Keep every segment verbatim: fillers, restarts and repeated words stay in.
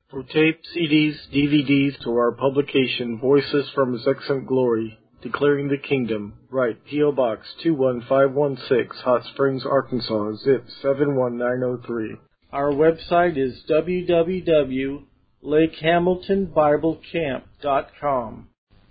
For tape, C Ds, D V Ds, to our publication, Voices from His Excellent Glory, Declaring the Kingdom, write P O. Box two one five one six, Hot Springs, Arkansas, zip seven one nine zero three. Our website is w w w dot lake hamilton bible camp dot com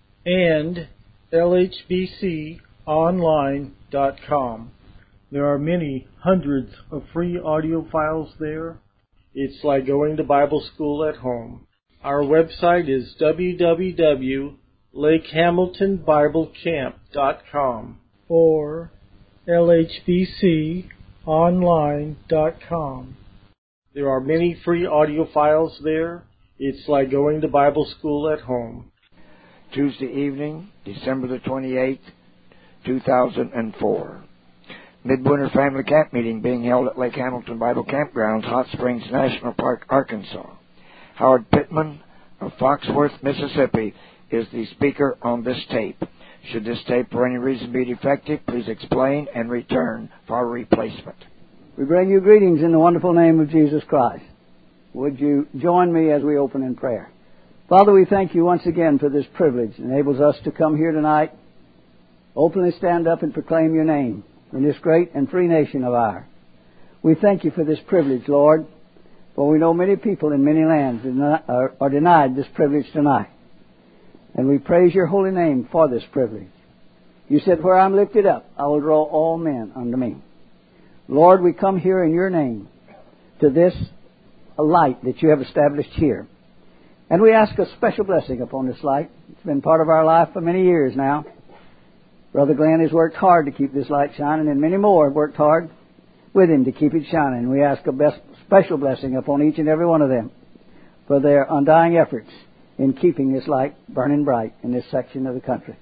and l h b c online dot com. There are many hundreds of free audio files there. It's like going to Bible school at home. Our website is w w w dot lake hamilton bible camp dot com or l h b c online dot com. There are many free audio files there. It's like going to Bible school at home. Tuesday evening, December the twenty-eighth, two thousand four. Midwinter Family Camp Meeting being held at Lake Hamilton Bible Campgrounds, Hot Springs National Park, Arkansas. Howard Pittman of Foxworth, Mississippi, is the speaker on this tape. Should this tape for any reason be defective, please explain and return for replacement. We bring you greetings in the wonderful name of Jesus Christ. Would you join me as we open in prayer? Father, we thank you once again for this privilege. It enables us to come here tonight, openly stand up and proclaim your name in this great and free nation of ours. We thank you for this privilege, Lord, for we know many people in many lands are denied this privilege tonight. And we praise your holy name for this privilege. You said, where I'm lifted up, I will draw all men unto me. Lord, we come here in your name to this light that you have established here. And we ask a special blessing upon this light. It's been part of our life for many years now. Brother Glenn has worked hard to keep this light shining, and many more have worked hard with him to keep it shining. We ask a best, special blessing upon each and every one of them for their undying efforts in keeping this light burning bright in this section of the country.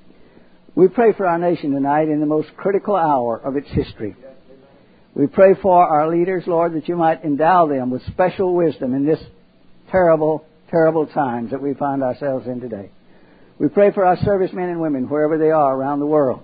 We pray for our nation tonight in the most critical hour of its history. We pray for our leaders, Lord, that you might endow them with special wisdom in this terrible, terrible times that we find ourselves in today. We pray for our servicemen and women, wherever they are around the world,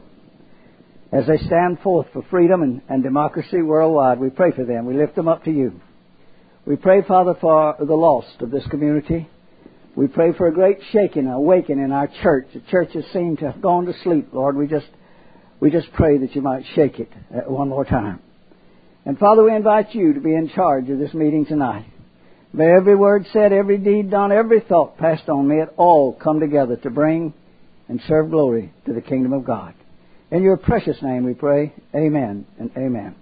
as they stand forth for freedom and, and democracy worldwide. We pray for them. We lift them up to you. We pray, Father, for the lost of this community. We pray for a great shaking, awakening in our church. The churches seem to have gone to sleep, Lord. We just, we just pray that you might shake it one more time. And Father, we invite you to be in charge of this meeting tonight. May every word said, every deed done, every thought passed on, may it all come together to bring and serve glory to the kingdom of God. In your precious name we pray, amen and amen.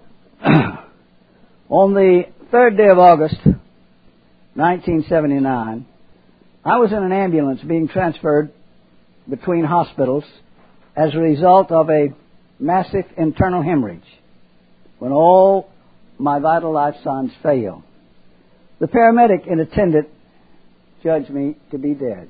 On the third day of August, nineteen seventy-nine, I was in an ambulance being transferred between hospitals as a result of a massive internal hemorrhage when all my vital life signs failed. The paramedic in attendance judged me to be dead.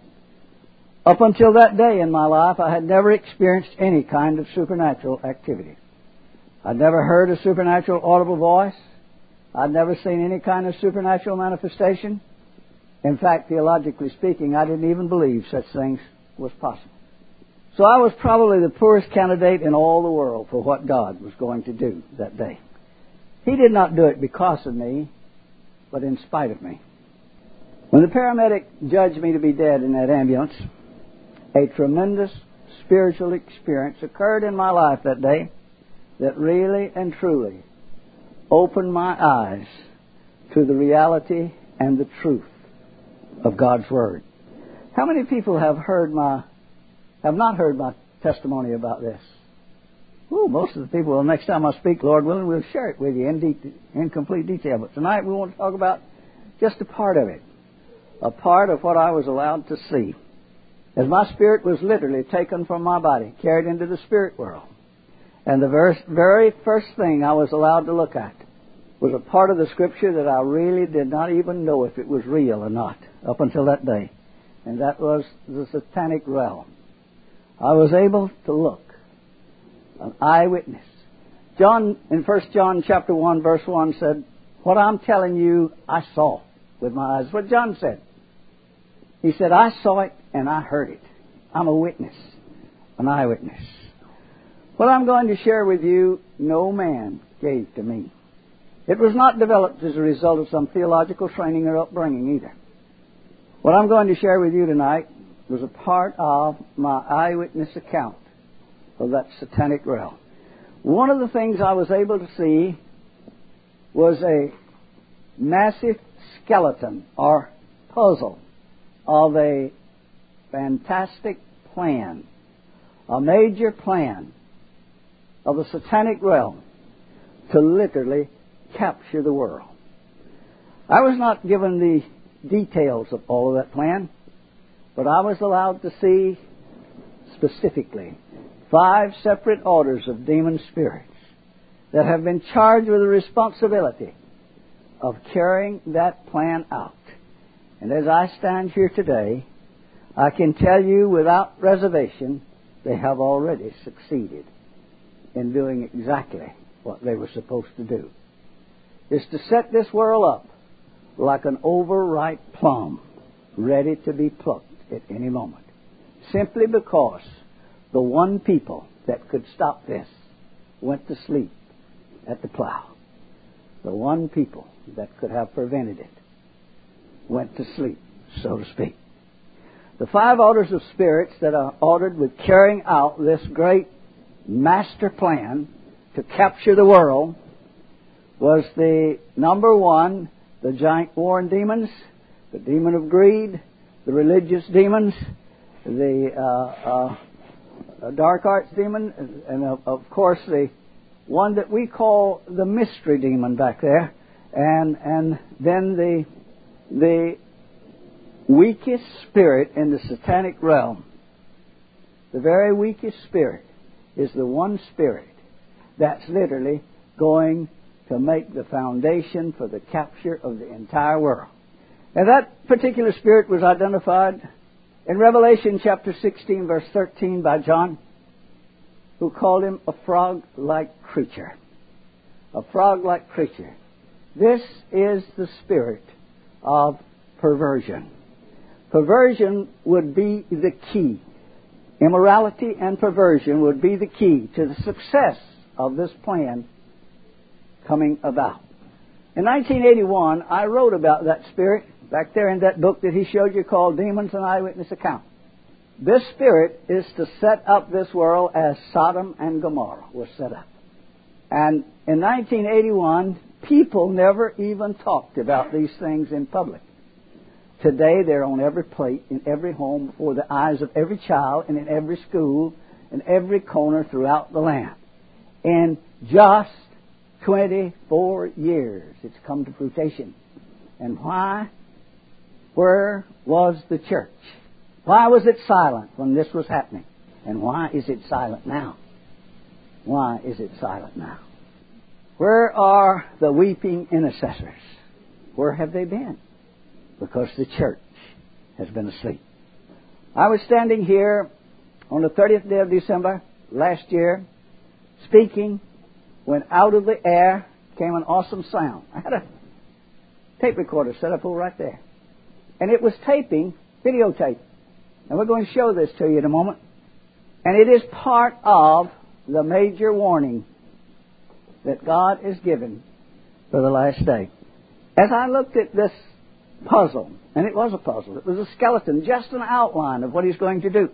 Up until that day in my life, I had never experienced any kind of supernatural activity. I'd never heard a supernatural audible voice. I'd never seen any kind of supernatural manifestation. In fact, theologically speaking, I didn't even believe such things was possible. So I was probably the poorest candidate in all the world for what God was going to do that day. He did not do it because of me, but in spite of me. When the paramedic judged me to be dead in that ambulance, a tremendous spiritual experience occurred in my life that day that really and truly opened my eyes to the reality and the truth of God's Word. How many people have heard my, have not heard my testimony about this? Well, most of the people, well, next time I speak, Lord willing, we'll share it with you in, de- in complete detail. But tonight we want to talk about just a part of it, a part of what I was allowed to see. As my spirit was literally taken from my body, carried into the spirit world. And the verse, very first thing I was allowed to look at was a part of the Scripture that I really did not even know if it was real or not up until that day. And that was the satanic realm. I was able to look. An eyewitness. John, in First John chapter one, verse one said, what I'm telling you, I saw with my eyes. What John said. He said, I saw it and I heard it. I'm a witness, an eyewitness. What I'm going to share with you, no man gave to me. It was not developed as a result of some theological training or upbringing either. What I'm going to share with you tonight was a part of my eyewitness account of that satanic realm. One of the things I was able to see was a massive skeleton or puzzle of a fantastic plan, a major plan of the satanic realm to literally capture the world. I was not given the details of all of that plan, but I was allowed to see specifically five separate orders of demon spirits that have been charged with the responsibility of carrying that plan out. And as I stand here today, I can tell you without reservation, they have already succeeded in doing exactly what they were supposed to do. Is to set this world up like an overripe plum, ready to be plucked at any moment. Simply because the one people that could stop this went to sleep at the plow. The one people that could have prevented it went to sleep, so to speak. The five orders of spirits that are ordered with carrying out this great master plan to capture the world was the number one, the giant warring demons, the demon of greed, the religious demons, the uh, uh, dark arts demon, and, and of, of course the one that we call the mystery demon back there, and and then the the weakest spirit in the satanic realm, the very weakest spirit, is the one spirit that's literally going to make the foundation for the capture of the entire world. Now that particular spirit was identified in Revelation chapter sixteen, verse thirteen by John, who called him a frog-like creature. A frog-like creature. This is the spirit of perversion. Perversion would be the key. Immorality and perversion would be the key to the success of this plan coming about. In nineteen eighty-one, I wrote about that spirit back there in that book that he showed you called Demons: An Eyewitness Account. This spirit is to set up this world as Sodom and Gomorrah was set up. And in nineteen eighty-one, people never even talked about these things in public. Today, they're on every plate, in every home, before the eyes of every child, and in every school, in every corner throughout the land. In just twenty-four years, it's come to fruition. And why? Where was the church? Why was it silent when this was happening? And why is it silent now? Why is it silent now? Where are the weeping intercessors? Where have they been? Because the church has been asleep. I was standing here on the thirtieth day of December last year, speaking, when out of the air came an awesome sound. I had a tape recorder set up over right there. And it was taping, videotape. And we're going to show this to you in a moment. And it is part of the major warning that God is giving for the last day. As I looked at this puzzle, and it was a puzzle, it was a skeleton, just an outline of what He's going to do.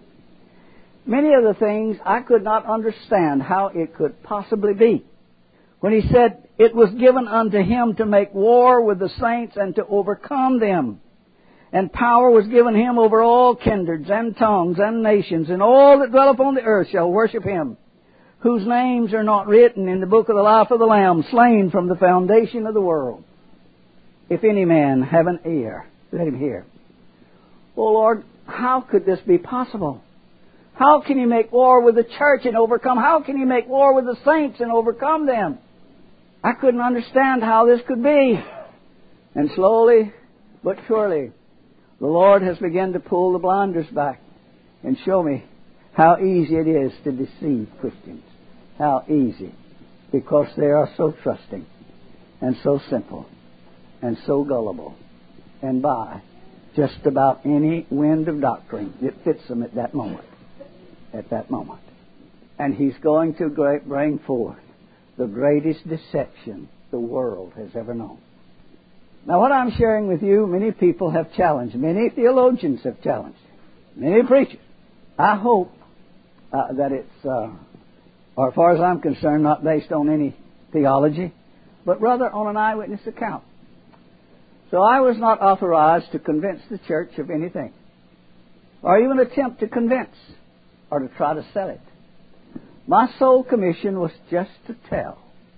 Many of the things I could not understand how it could possibly be. When He said, it was given unto Him to make war with the saints and to overcome them. And power was given Him over all kindreds and tongues and nations, and all that dwell upon the earth shall worship Him, whose names are not written in the book of the life of the Lamb, slain from the foundation of the world. If any man have an ear, let him hear. Oh Lord, how could this be possible? How can He make war with the church and overcome? How can He make war with the saints and overcome them? I couldn't understand how this could be. And slowly but surely, the Lord has begun to pull the blinders back and show me how easy it is to deceive Christians. How easy. Because they are so trusting and so simple and so gullible, and by just about any wind of doctrine that fits them at that moment. At that moment. And He's going to bring forth the greatest deception the world has ever known. Now, what I'm sharing with you, many people have challenged. Many theologians have challenged. Many preachers. I hope uh, that it's, uh, or as far as I'm concerned, not based on any theology, but rather on an eyewitness account. So I was not authorized to convince the church of anything, or even attempt to convince, or to try to sell it. My sole commission was just to tell.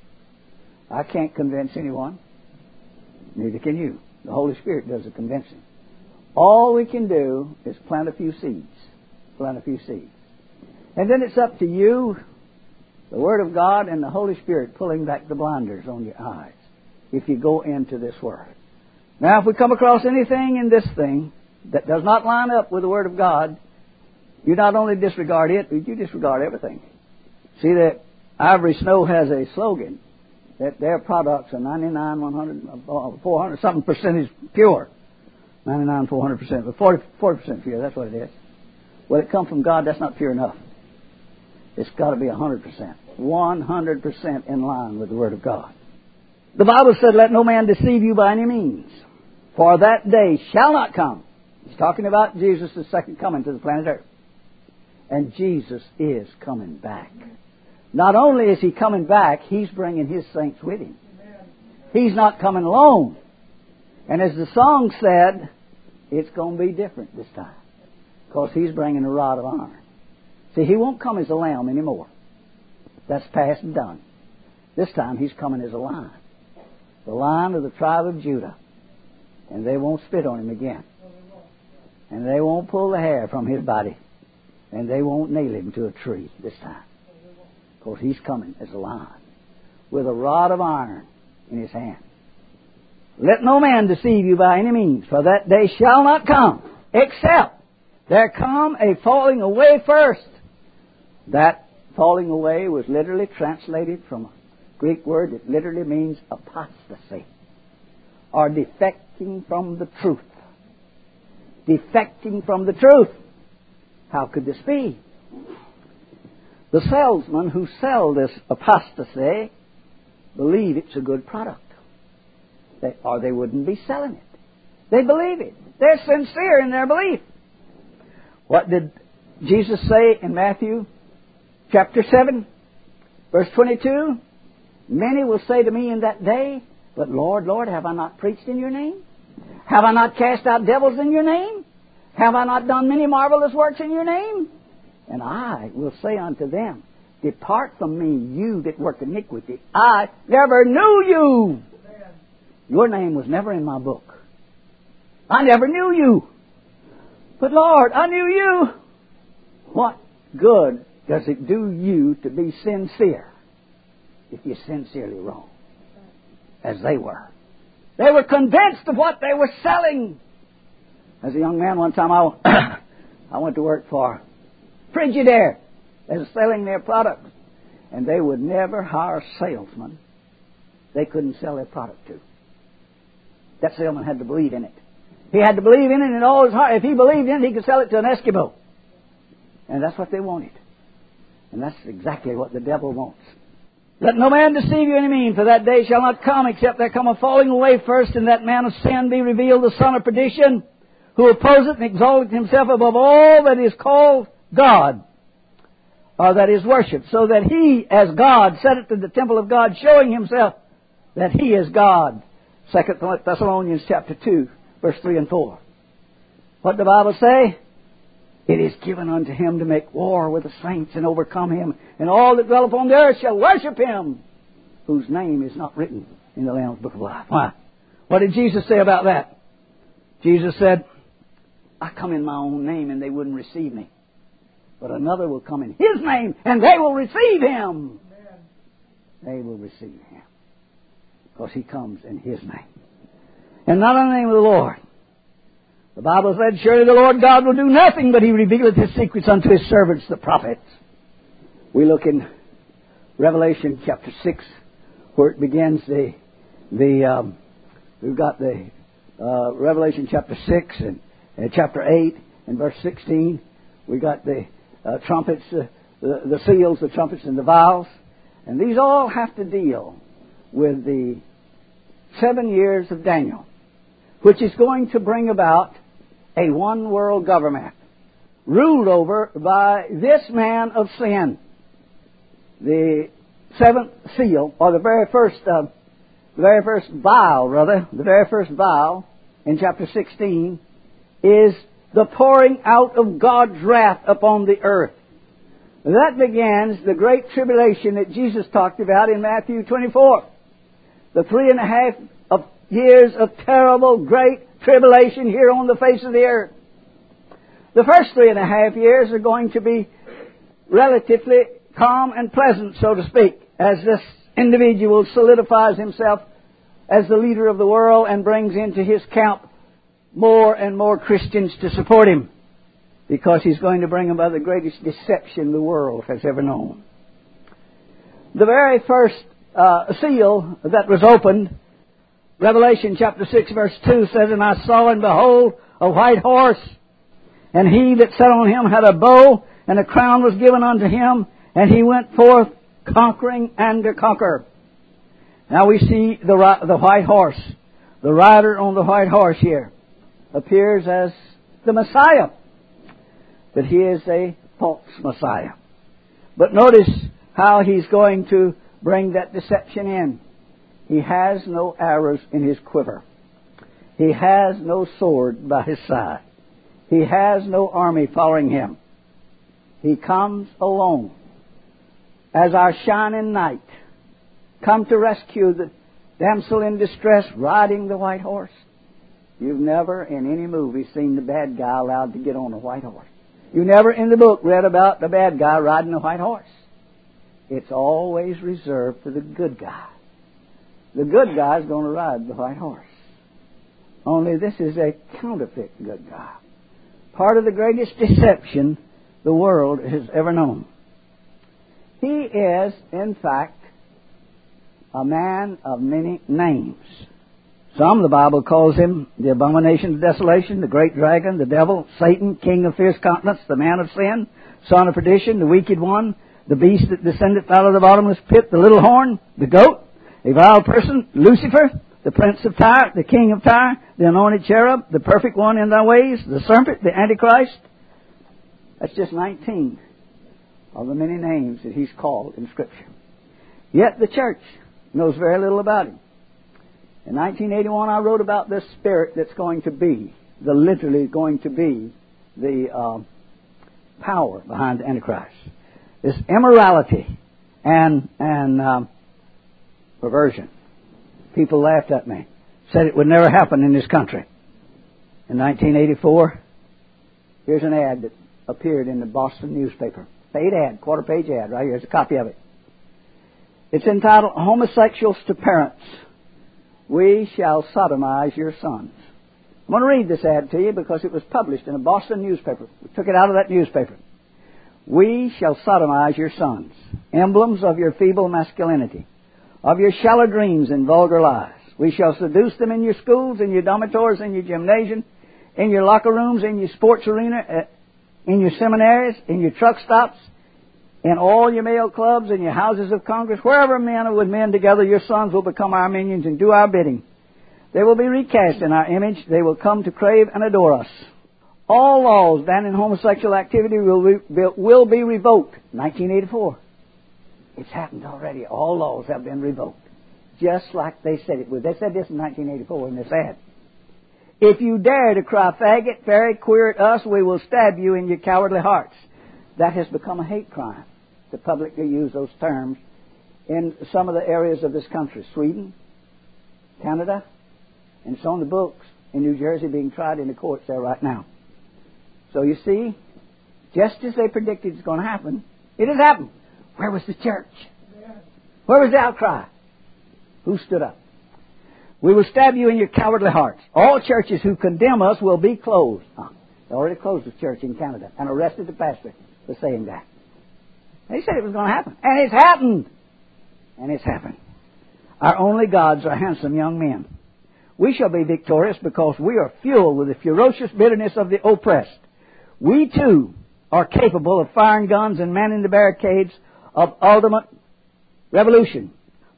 I can't convince anyone. Neither can you. The Holy Spirit does the convincing. All we can do is plant a few seeds. Plant a few seeds. And then it's up to you, the Word of God and the Holy Spirit pulling back the blinders on your eyes if you go into this Word. Now, if we come across anything in this thing that does not line up with the Word of God, you not only disregard it, but you disregard everything. See that Ivory Snow has a slogan that their products are ninety-nine, one hundred, four hundred, something percentage pure. ninety-nine, four hundred percent, but forty, forty percent pure, that's what it is. Well, it comes from God, that's not pure enough. It's got to be one hundred percent. one hundred percent in line with the Word of God. The Bible said, let no man deceive you by any means, for that day shall not come. He's talking about Jesus' second coming to the planet Earth. And Jesus is coming back. Not only is He coming back, He's bringing His saints with Him. He's not coming alone. And as the song said, it's going to be different this time, because He's bringing a rod of iron. See, He won't come as a lamb anymore. That's past and done. This time He's coming as a lion. The lion of the tribe of Judah. And they won't spit on Him again. And they won't pull the hair from His body. And they won't nail Him to a tree this time. Because He's coming as a lion, with a rod of iron in His hand. Let no man deceive you by any means, for that day shall not come, except there come a falling away first. That falling away was literally translated from a Greek word that literally means apostasy, or defecting from the truth. Defecting from the truth. How could this be? The salesmen who sell this apostasy believe it's a good product, they, or they wouldn't be selling it. They believe it. They're sincere in their belief. What did Jesus say in Matthew chapter seven, verse twenty-two? Many will say to me in that day, but Lord, Lord, have I not preached in your name? Have I not cast out devils in your name? Have I not done many marvelous works in your name? And I will say unto them, depart from me, you that work iniquity. I never knew you. Your name was never in my book. I never knew you. But Lord, I knew you. What good does it do you to be sincere if you're sincerely wrong? As they were. They were convinced of what they were selling. As a young man one time, I, I went to work for Frigidaire. They were selling their products. And they would never hire salesmen they couldn't sell their product to. That salesman had to believe in it. He had to believe in it in all his heart. If he believed in it, he could sell it to an Eskimo. And that's what they wanted. And that's exactly what the devil wants. Let no man deceive you any mean, for that day shall not come, except there come a falling away first, and that man of sin be revealed, the son of perdition, who opposeth and exalteth himself above all that is called God, or that is worshipped, so that he, as God, setteth in the temple of God, showing himself that he is God. Second Thessalonians chapter two, verse three and four. What did the Bible say? It is given unto him to make war with the saints and overcome him, and all that dwell upon the earth shall worship him, whose name is not written in the Lamb's book of life. Why? What did Jesus say about that? Jesus said, I come in my own name and they wouldn't receive me. But another will come in his name and they will receive him. Amen. They will receive him. Because he comes in his name. And not in the name of the Lord. The Bible said, surely the Lord God will do nothing, but he revealeth his secrets unto his servants, the prophets. We look in Revelation chapter six, where it begins the, the um, we've got the uh, Revelation chapter six and, and chapter eight and verse sixteen. We got the uh, trumpets, uh, the, the seals, the trumpets, and the vials. And these all have to deal with the seven years of Daniel, which is going to bring about a one-world government ruled over by this man of sin. The seventh seal, or the very first, uh, the very first vial, rather, the very first vial in chapter sixteen is the pouring out of God's wrath upon the earth. That begins the great tribulation that Jesus talked about in Matthew twenty-four. The three and a half of years of terrible, great tribulation here on the face of the earth. The first three and a half years are going to be relatively calm and pleasant, so to speak, as this individual solidifies himself as the leader of the world and brings into his camp more and more Christians to support him, because he's going to bring about the greatest deception the world has ever known. The very first uh, seal that was opened, Revelation chapter six verse two says, "And I saw and behold a white horse, and he that sat on him had a bow, and a crown was given unto him, and he went forth conquering and to conquer." Now we see the the white horse. The rider on the white horse here appears as the Messiah, but he is a false Messiah. But notice how he's going to bring that deception in. He has no arrows in his quiver. He has no sword by his side. He has no army following him. He comes alone as our shining knight, come to rescue the damsel in distress riding the white horse. You've never in any movie seen the bad guy allowed to get on a white horse. You never in the book read about the bad guy riding a white horse. It's always reserved for the good guy. The good guy is going to ride the white horse. Only this is a counterfeit good guy. Part of the greatest deception the world has ever known. He is, in fact, a man of many names. Some, the Bible calls him the abomination of desolation, the great dragon, the devil, Satan, king of fierce countenance, the man of sin, son of perdition, the wicked one, the beast that descendeth out of the bottomless pit, the little horn, the goat, a vile person, Lucifer, the prince of Tyre, the king of Tyre, the anointed cherub, the perfect one in thy ways, the serpent, the Antichrist. That's just nineteen of the many names that he's called in Scripture. Yet the church knows very little about him. In nineteen eighty-one, I wrote about this spirit that's going to be, the literally going to be, the uh, power behind the Antichrist. This immorality and and um, perversion. People laughed at me, said it would never happen in this country. In nineteen eighty-four, here's an ad that appeared in the Boston newspaper. Paid ad, quarter page ad, right here. Here's a copy of it. It's entitled, "Homosexuals to Parents, We Shall Sodomize Your Sons." I'm going to read this ad to you because it was published in a Boston newspaper. We took it out of that newspaper. "We shall sodomize your sons, emblems of your feeble masculinity, of your shallow dreams and vulgar lies. We shall seduce them in your schools, in your dormitories, in your gymnasium, in your locker rooms, in your sports arena, in your seminaries, in your truck stops, in all your male clubs, in your houses of Congress, wherever men are with men together, your sons will become our minions and do our bidding. They will be recast in our image. They will come to crave and adore us. All laws banning homosexual activity will, re- will be revoked." nineteen eighty-four. It's happened already. All laws have been revoked. Just like they said it would. They said this in nineteen eighty-four in this ad. "If you dare to cry faggot, fairy, queer at us, we will stab you in your cowardly hearts." That has become a hate crime to publicly use those terms in some of the areas of this country. Sweden, Canada, and it's on the books in New Jersey being tried in the courts there right now. So you see, just as they predicted it's going to happen, it has happened. Where was the church? Where was the outcry? Who stood up? "We will stab you in your cowardly hearts. All churches who condemn us will be closed." Oh, they already closed the church in Canada and arrested the pastor for saying that. They said it was going to happen. And it's happened. And it's happened. Our only gods are handsome young men. We shall be victorious because we are fueled with the ferocious bitterness of the oppressed. We, too, are capable of firing guns and manning the barricades of ultimate revolution.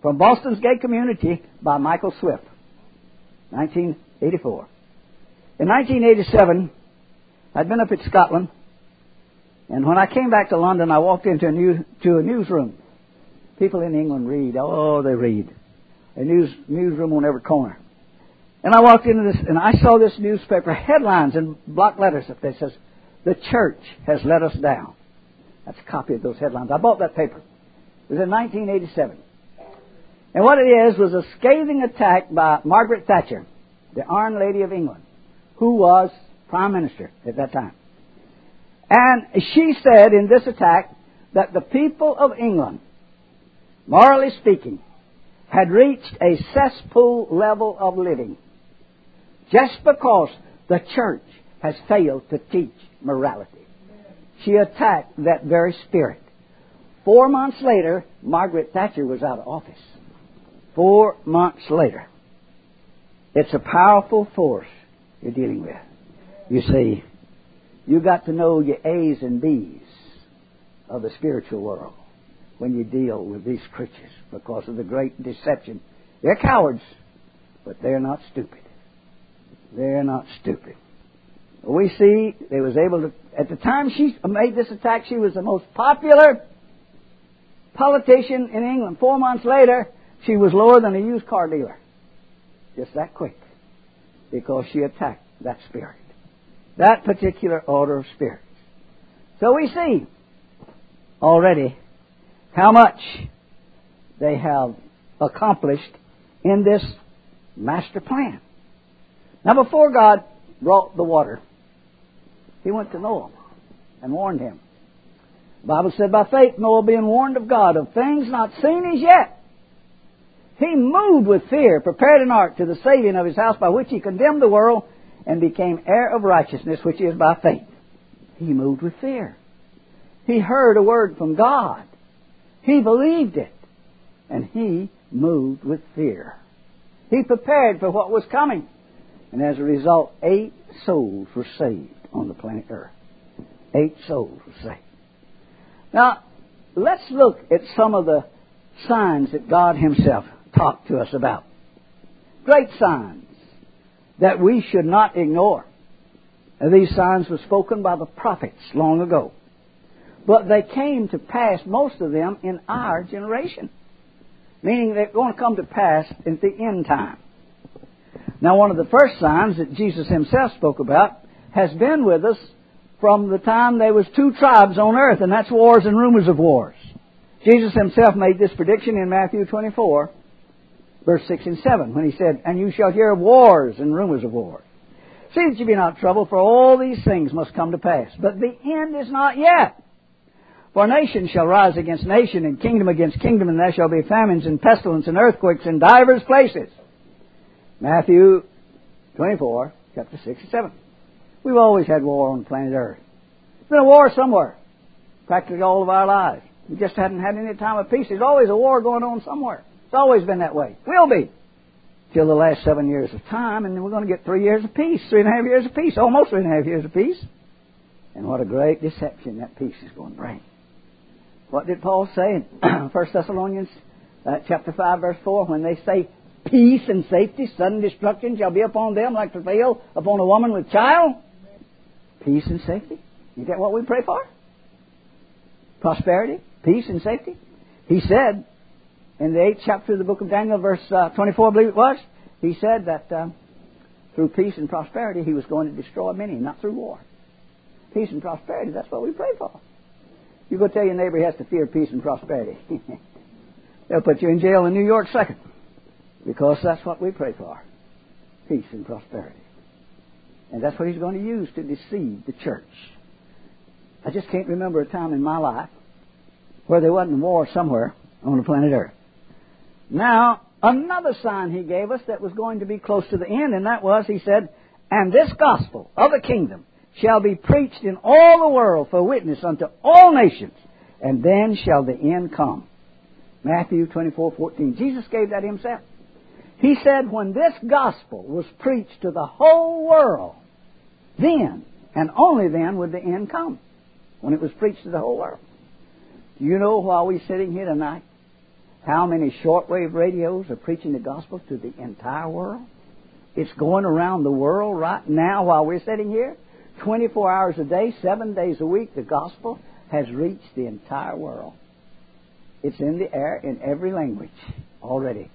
from Boston's Gay Community by Michael Swift, nineteen eighty-four. In nineteen eighty-seven, I'd been up in Scotland, and when I came back to London, I walked into a, new, to a newsroom. People in England read. Oh, they read. A news newsroom on every corner. And I walked into this, and I saw this newspaper, headlines in block letters that says, "The church has let us down." That's a copy of those headlines. I bought that paper. It was in nineteen eighty-seven. And what it is was a scathing attack by Margaret Thatcher, the Iron Lady of England, who was Prime Minister at that time. And she said in this attack that the people of England, morally speaking, had reached a cesspool level of living just because the church has failed to teach morality. She attacked that very spirit. Four months later, Margaret Thatcher was out of office. Four months later. It's a powerful force you're dealing with. You see, you got to know your A's and B's of the spiritual world when you deal with these creatures because of the great deception. They're cowards, but they're not stupid. They're not stupid. We see they was able to, at the time she made this attack, she was the most popular politician in England. Four months later, she was lower than a used car dealer. Just that quick. Because she attacked that spirit. That particular order of spirits. So we see already how much they have accomplished in this master plan. Now, before God brought the water, He went to Noah and warned him. The Bible said, by faith Noah, being warned of God of things not seen as yet, he moved with fear, prepared an ark to the saving of his house, by which he condemned the world and became heir of righteousness, which is by faith. He moved with fear. He heard a word from God. He believed it. And he moved with fear. He prepared for what was coming. And as a result, eight souls were saved on the planet Earth. Eight souls were saved. Now, let's look at some of the signs that God Himself talked to us about. Great signs that we should not ignore. Now, these signs were spoken by the prophets long ago. But they came to pass, most of them, in our generation. Meaning they're going to come to pass at the end time. Now, one of the first signs that Jesus Himself spoke about has been with us from the time there was two tribes on earth, and that's wars and rumors of wars. Jesus Himself made this prediction in Matthew twenty-four, verse six and seven, when He said, "And you shall hear of wars and rumors of wars. See that you be not troubled, for all these things must come to pass. But the end is not yet. For nation shall rise against nation, and kingdom against kingdom, and there shall be famines and pestilence and earthquakes in divers places." Matthew twenty-four, chapter six and seven. We've always had war on the planet Earth. There's been a war somewhere, practically all of our lives. We just hadn't had any time of peace. There's always a war going on somewhere. It's always been that way. Will be. Till the last seven years of time, and then we're going to get three years of peace, three and a half years of peace, almost three and a half years of peace. And what a great deception that peace is going to bring. What did Paul say in First Thessalonians uh, chapter five, verse four, when they say, peace and safety, sudden destruction shall be upon them like travail upon a woman with child? Peace and safety. You get what we pray for? Prosperity, peace and safety. He said in the eighth chapter of the book of Daniel, verse uh, twenty-four, I believe it was, he said that uh, through peace and prosperity He was going to destroy many, not through war. Peace and prosperity, that's what we pray for. You go tell your neighbor he has to fear peace and prosperity. They'll put you in jail in New York second. Because that's what we pray for. Peace and prosperity. And that's what He's going to use to deceive the church. I just can't remember a time in my life where there wasn't war somewhere on the planet Earth. Now, another sign He gave us that was going to be close to the end, and that was, He said, "And this gospel of the kingdom shall be preached in all the world for witness unto all nations, and then shall the end come." Matthew twenty-four fourteen. Jesus gave that Himself. He said, when this gospel was preached to the whole world, then, and only then, would the end come. When it was preached to the whole world. Do you know, while we're sitting here tonight, how many shortwave radios are preaching the gospel to the entire world? It's going around the world right now while we're sitting here. twenty-four hours a day, seven days a week, the gospel has reached the entire world. It's in the air in every language already.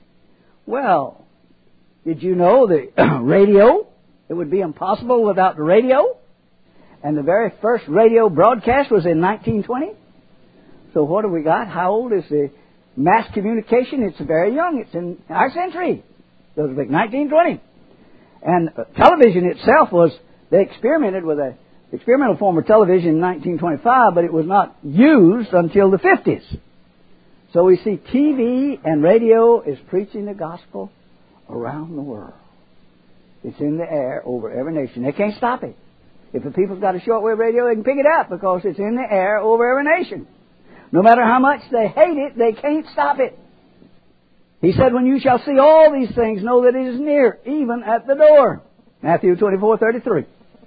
Well, did you know the radio? It would be impossible without the radio. And the very first radio broadcast was in nineteen twenty. So what have we got? How old is the mass communication? It's very young. It's in our century. So it was like nineteen twenty. And uh, television itself was, they experimented with a experimental form of television in nineteen twenty-five, but it was not used until the fifties. So we see T V and radio is preaching the gospel around the world. It's in the air over every nation. They can't stop it. If the people's got a shortwave radio, they can pick it up because it's in the air over every nation. No matter how much they hate it, they can't stop it. He said, when you shall see all these things, know that it is near, even at the door. Matthew twenty-four thirty-three.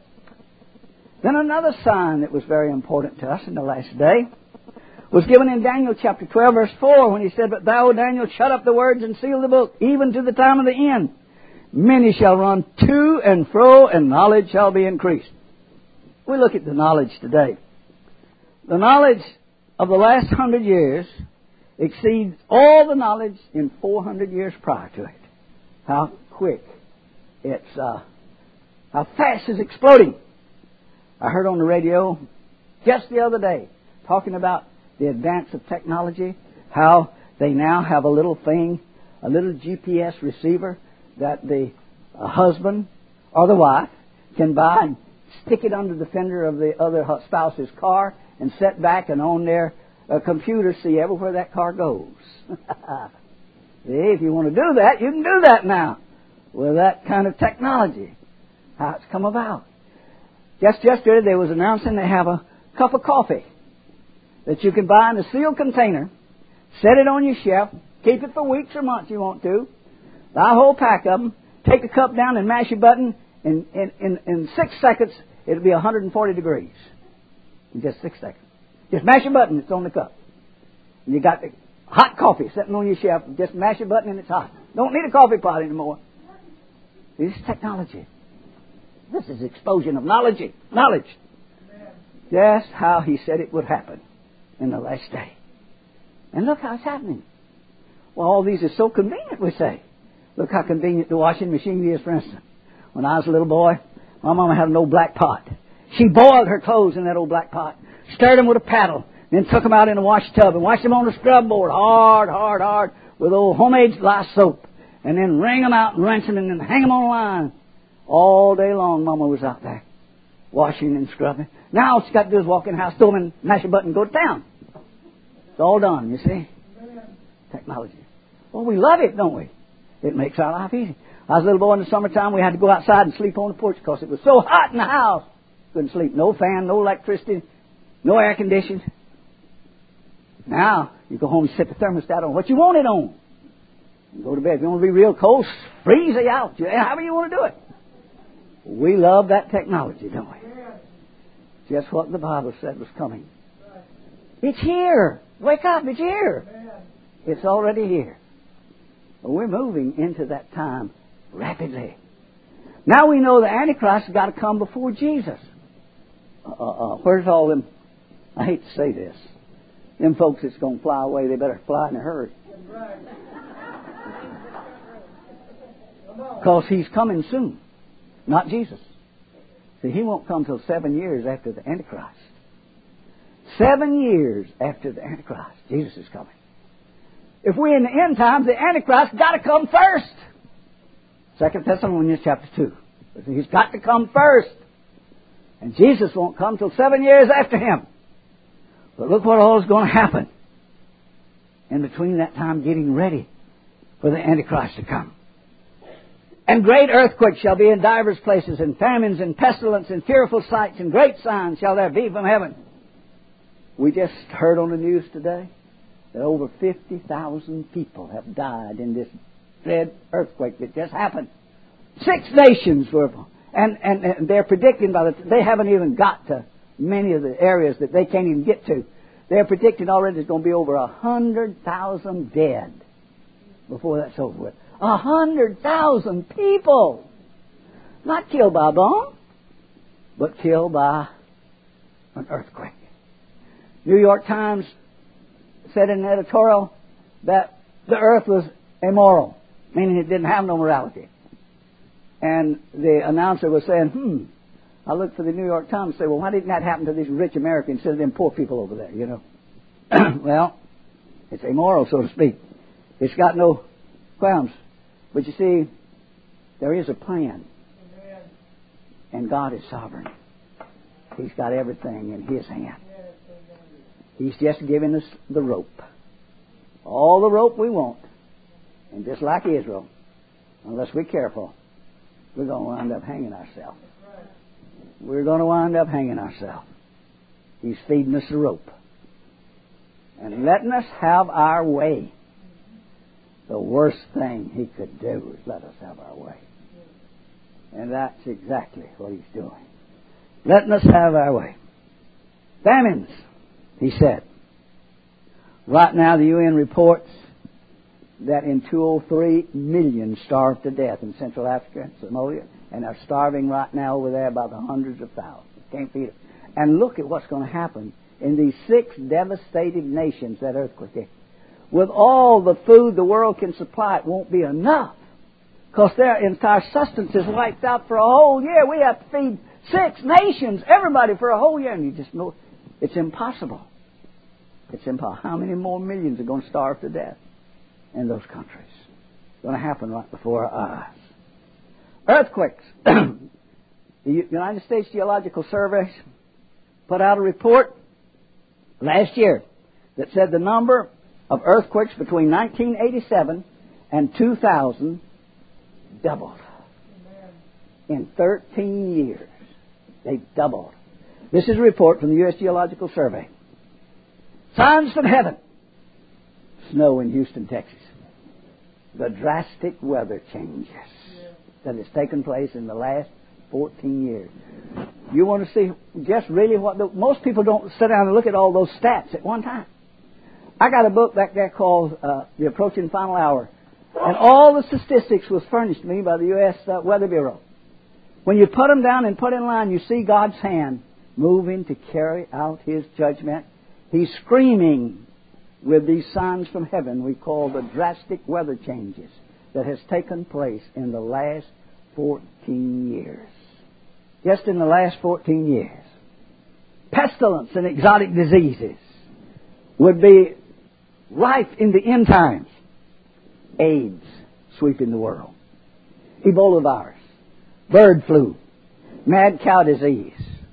Then another sign that was very important to us in the last day was given in Daniel chapter twelve, verse four, when he said, but thou, Daniel, shut up the words and seal the book, even to the time of the end. Many shall run to and fro, and knowledge shall be increased. We look at the knowledge today. The knowledge of the last hundred years exceeds all the knowledge in four hundred years prior to it. How quick it's, uh, how fast it's exploding. I heard on the radio just the other day talking about the advance of technology, how they now have a little thing, a little G P S receiver that the uh, husband or the wife can buy and stick it under the fender of the other spouse's car and sit back and on their uh, computer see everywhere that car goes. See, if you want to do that, you can do that now with that kind of technology. How it's come about. Just yesterday they was announcing they have a cup of coffee that you can buy in a sealed container, set it on your shelf, keep it for weeks or months you want to, buy a whole pack of them, take the cup down and mash a button, in, in, in, in six seconds it'll be one hundred forty degrees. In just six seconds. Just mash a button, it's on the cup. And you got the hot coffee sitting on your shelf, just mash a button and it's hot. Don't need a coffee pot anymore. This is technology. This is explosion of knowledge. Knowledge. Just how he said it would happen in the last day. And look how it's happening. Well, all these are so convenient, we say. Look how convenient the washing machine is, for instance. When I was a little boy, my mama had an old black pot. She boiled her clothes in that old black pot, stirred them with a paddle, then took them out in a wash tub and washed them on the scrub board, hard, hard, hard, with old homemade lye soap, and then wring them out and rinse them and then hang them on a line. All day long, Mama was out there washing and scrubbing. Now all she got to do is walk in the house, throw them in, mash a button, and go to town. It's all done, you see. Technology. Well, we love it, don't we? It makes our life easy. I was a little boy in the summertime. We had to go outside and sleep on the porch because it was so hot in the house. Couldn't sleep. No fan, no electricity, no air conditioning. Now, you go home and set the thermostat on what you want it on. You go to bed. If you want to be real cold, freeze it out. However you want to do it. We love that technology, don't we? Just what the Bible said was coming. It's here. Wake up, it's here. It's already here. We're moving into that time rapidly. Now we know the Antichrist has got to come before Jesus. Uh, uh, where's all them? I hate to say this. Them folks that's going to fly away, they better fly in a hurry. Because he's coming soon. Not Jesus. See, he won't come till seven years after the Antichrist. Seven years after the Antichrist, Jesus is coming. If we're in the end times, the Antichrist got to come first. Second Thessalonians chapter two. He's got to come first. And Jesus won't come till seven years after him. But look what all is going to happen in between that time getting ready for the Antichrist to come. And great earthquakes shall be in divers places, and famines and pestilence and fearful sights and great signs shall there be from heaven. We just heard on the news today that over fifty thousand people have died in this dread earthquake that just happened. Six nations were, and, and, and they're predicting by the, they haven't even got to many of the areas that they can't even get to. They're predicting already there's going to be over a hundred thousand dead before that's over with. A hundred thousand people. Not killed by a bomb, but killed by an earthquake. New York Times said in an editorial that the earth was immoral, meaning it didn't have no morality. And the announcer was saying, hmm, I looked for the New York Times and said, well, why didn't that happen to these rich Americans instead of them poor people over there, you know? Well, it's immoral, so to speak. It's got no grounds. But you see, there is a plan. Amen. And God is sovereign. He's got everything in His hand. He's just giving us the rope. All the rope we want. And just like Israel, unless we're careful, we're going to wind up hanging ourselves. We're going to wind up hanging ourselves. He's feeding us the rope. And letting us have our way. The worst thing He could do is let us have our way. And that's exactly what He's doing. Letting us have our way. Famines, He said. Right now the U N reports that in two thousand three, millions starved to death in Central Africa and Somalia, and are starving right now over there by the hundreds of thousands. Can't feed them. And look at what's going to happen in these six devastated nations that earthquake hit. With all the food the world can supply, it won't be enough. Because their entire sustenance is wiped out for a whole year. We have to feed six nations, everybody, for a whole year. And you just know it's impossible. It's impossible. How many more millions are going to starve to death in those countries? It's going to happen right before our eyes. Earthquakes. The United States Geological Survey put out a report last year that said the number of earthquakes between nineteen eighty-seven and two thousand doubled. In thirteen years, they doubled. This is a report from the U S Geological Survey. Signs from heaven. Snow in Houston, Texas. The drastic weather changes that has taken place in the last fourteen years. You want to see just really what the, most people don't sit down and look at all those stats at one time. I got a book back there called uh, The Approaching Final Hour, and all the statistics was furnished to me by the U S Uh, Weather Bureau. When you put them down and put in line, you see God's hand moving to carry out His judgment. He's screaming with these signs from heaven we call the drastic weather changes that has taken place in the last fourteen years. Just in the last fourteen years. Pestilence and exotic diseases would be rife in the end times. AIDS sweeping the world. Ebola virus. Bird flu. Mad cow disease.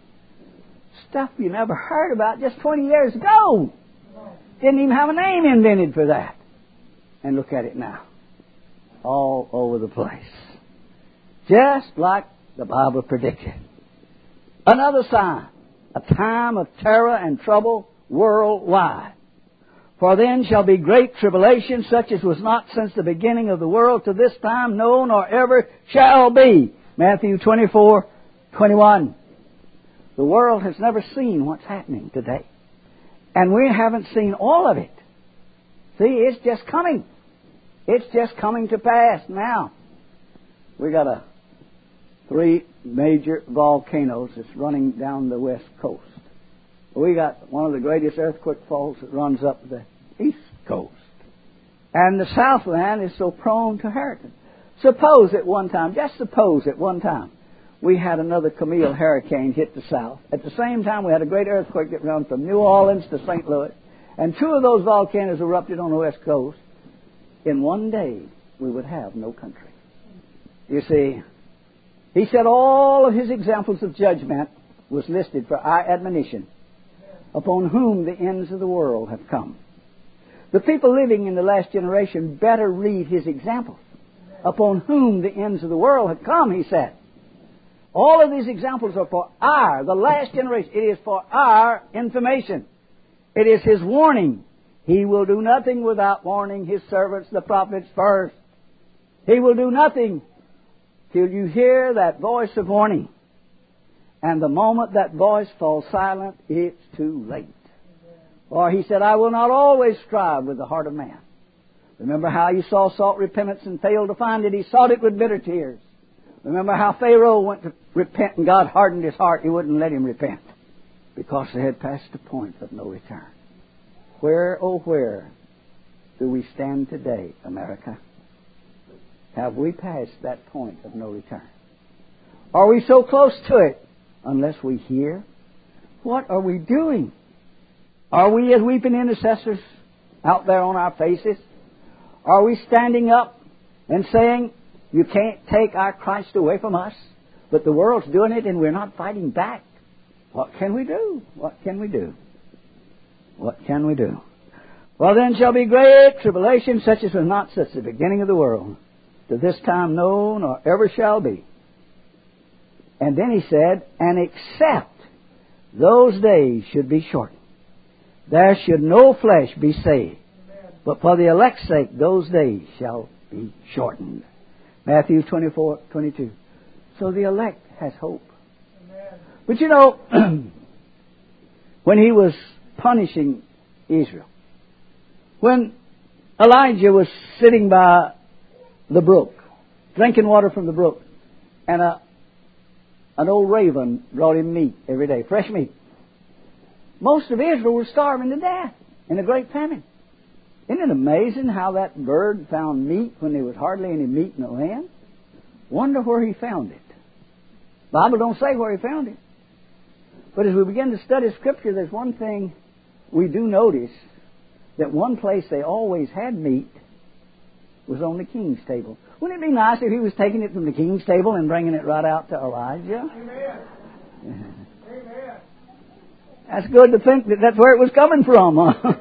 Stuff you never heard about just twenty years ago. Didn't even have a name invented for that. And look at it now. All over the place. Just like the Bible predicted. Another sign. A time of terror and trouble worldwide. For then shall be great tribulation, such as was not since the beginning of the world to this time, no, nor ever shall be. Matthew twenty-four, twenty-one. The world has never seen what's happening today. And we haven't seen all of it. See, it's just coming. It's just coming to pass now. We got a three major volcanoes that's running down the west coast. We got one of the greatest earthquake faults that runs up the east coast. And the Southland is so prone to hurricane. Suppose at one time, just suppose at one time, we had another Camille hurricane hit the South. At the same time, we had a great earthquake that ran from New Orleans to Saint Louis. And two of those volcanoes erupted on the west coast. In one day, we would have no country. You see, He said all of His examples of judgment was listed for our admonition, upon whom the ends of the world have come. The people living in the last generation better read His examples, upon whom the ends of the world have come, He said. All of these examples are for our, the last generation. It is for our information. It is His warning. He will do nothing without warning His servants, the prophets, first. He will do nothing till you hear that voice of warning. And the moment that voice falls silent, it's too late. For he said, I will not always strive with the heart of man. Remember how you saw sought repentance and failed to find it. He sought it with bitter tears. Remember how Pharaoh went to repent and God hardened his heart. He wouldn't let him repent because they had passed the point of no return. Where, oh where, do we stand today, America? Have we passed that point of no return? Are we so close to it unless we hear? What are we doing? Are we as weeping intercessors out there on our faces? Are we standing up and saying, you can't take our Christ away from us, but the world's doing it and we're not fighting back? What can we do? What can we do? What can we do? Well, then shall be great tribulation, such as was not since the beginning of the world, to this time no, nor ever shall be. And then he said, and except those days should be shortened, there should no flesh be saved. But for the elect's sake, those days shall be shortened. Matthew twenty-four twenty-two. So the elect has hope. Amen. But you know, when he was punishing Israel, when Elijah was sitting by the brook, drinking water from the brook, and a, an old raven brought him meat every day, fresh meat. Most of Israel was starving to death in a great famine. Isn't it amazing how that bird found meat when there was hardly any meat in the land? Wonder where he found it. The Bible don't say where he found it. But as we begin to study Scripture, there's one thing we do notice, that one place they always had meat was on the king's table. Wouldn't it be nice if he was taking it from the king's table and bringing it right out to Elijah? Amen. Amen. That's good to think that that's where it was coming from.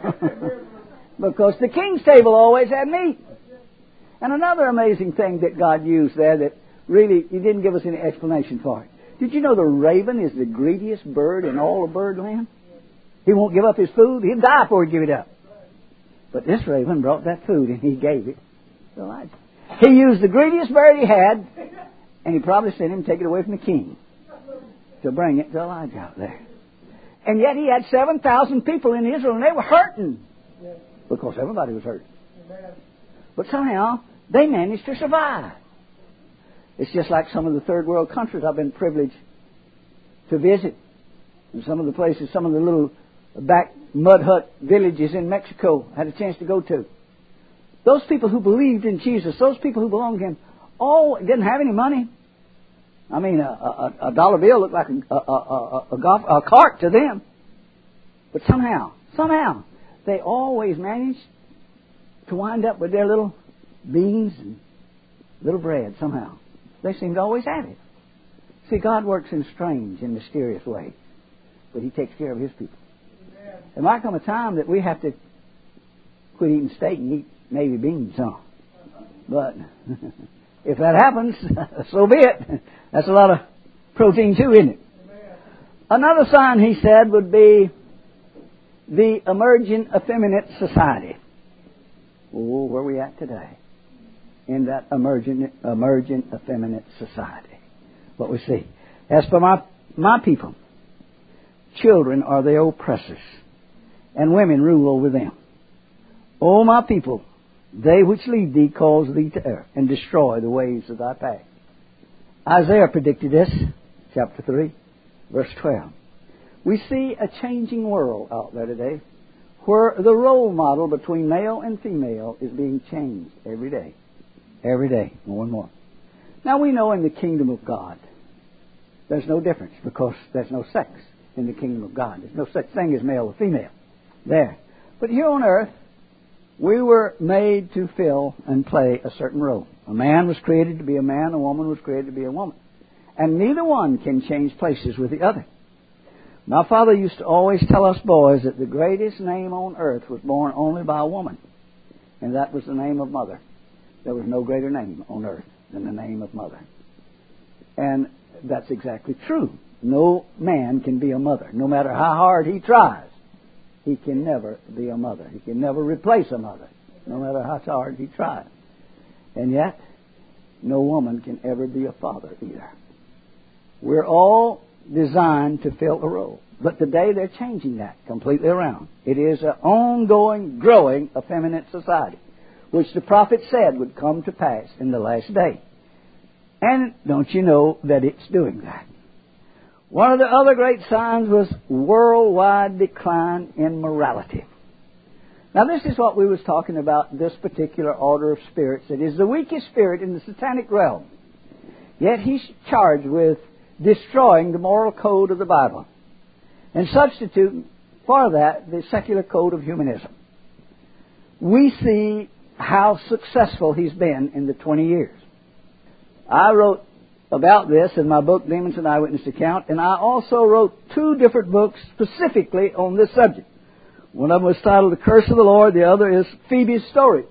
Because the king's table always had meat. And another amazing thing that God used there that really, He didn't give us any explanation for it. Did you know the raven is the greediest bird in all of birdland? He won't give up his food. He'll die before he give it up. But this raven brought that food and he gave it to Elijah. He used the greediest bird he had, and he probably sent him to take it away from the king to bring it to Elijah out there. And yet he had seven thousand people in Israel, and they were hurting. Because everybody was hurting. But somehow, they managed to survive. It's just like some of the third world countries I've been privileged to visit. And some of the places, some of the little back mud hut villages in Mexico I had a chance to go to. Those people who believed in Jesus, those people who belonged to Him, all didn't have any money. I mean, a, a, a dollar bill looked like a, a, a, a, golf, a cart to them. But somehow, somehow, they always managed to wind up with their little beans and little bread somehow. They seem to always have it. See, God works in strange and mysterious ways, but He takes care of His people. Amen. There might come a time that we have to quit eating steak and eat maybe beans, huh? But if that happens, so be it. That's a lot of protein too, isn't it? Amen. Another sign, he said, would be the emerging effeminate society. Oh, where are we at today? In that emerging, emerging effeminate society. What we see. As for my, my people, children are the oppressors, and women rule over them. O my people, they which lead thee cause thee to err, and destroy the ways of thy path. Isaiah predicted this, chapter three, verse twelve. We see a changing world out there today, where the role model between male and female is being changed every day. Every day, more and more. Now we know in the kingdom of God, there's no difference, because there's no sex in the kingdom of God. There's no such thing as male or female there. But here on earth, we were made to fill and play a certain role. A man was created to be a man, a woman was created to be a woman. And neither one can change places with the other. My father used to always tell us boys that the greatest name on earth was born only by a woman. And that was the name of mother. There was no greater name on earth than the name of mother. And that's exactly true. No man can be a mother. No matter how hard he tries, he can never be a mother. He can never replace a mother, no matter how hard he tries. And yet, no woman can ever be a father either. We're all designed to fill a role. But today they're changing that completely around. It is an ongoing, growing, effeminate society, which the prophet said would come to pass in the last day. And don't you know that it's doing that? One of the other great signs was worldwide decline in morality. Now this is what we was talking about, this particular order of spirits. It is the weakest spirit in the satanic realm. Yet he's charged with destroying the moral code of the Bible and substituting for that the secular code of humanism. We see how successful he's been in the twenty years. I wrote about this in my book, Demons and Eyewitness Account, and I also wrote two different books specifically on this subject. One of them was titled The Curse of the Lord, the other is Phoebe's Story.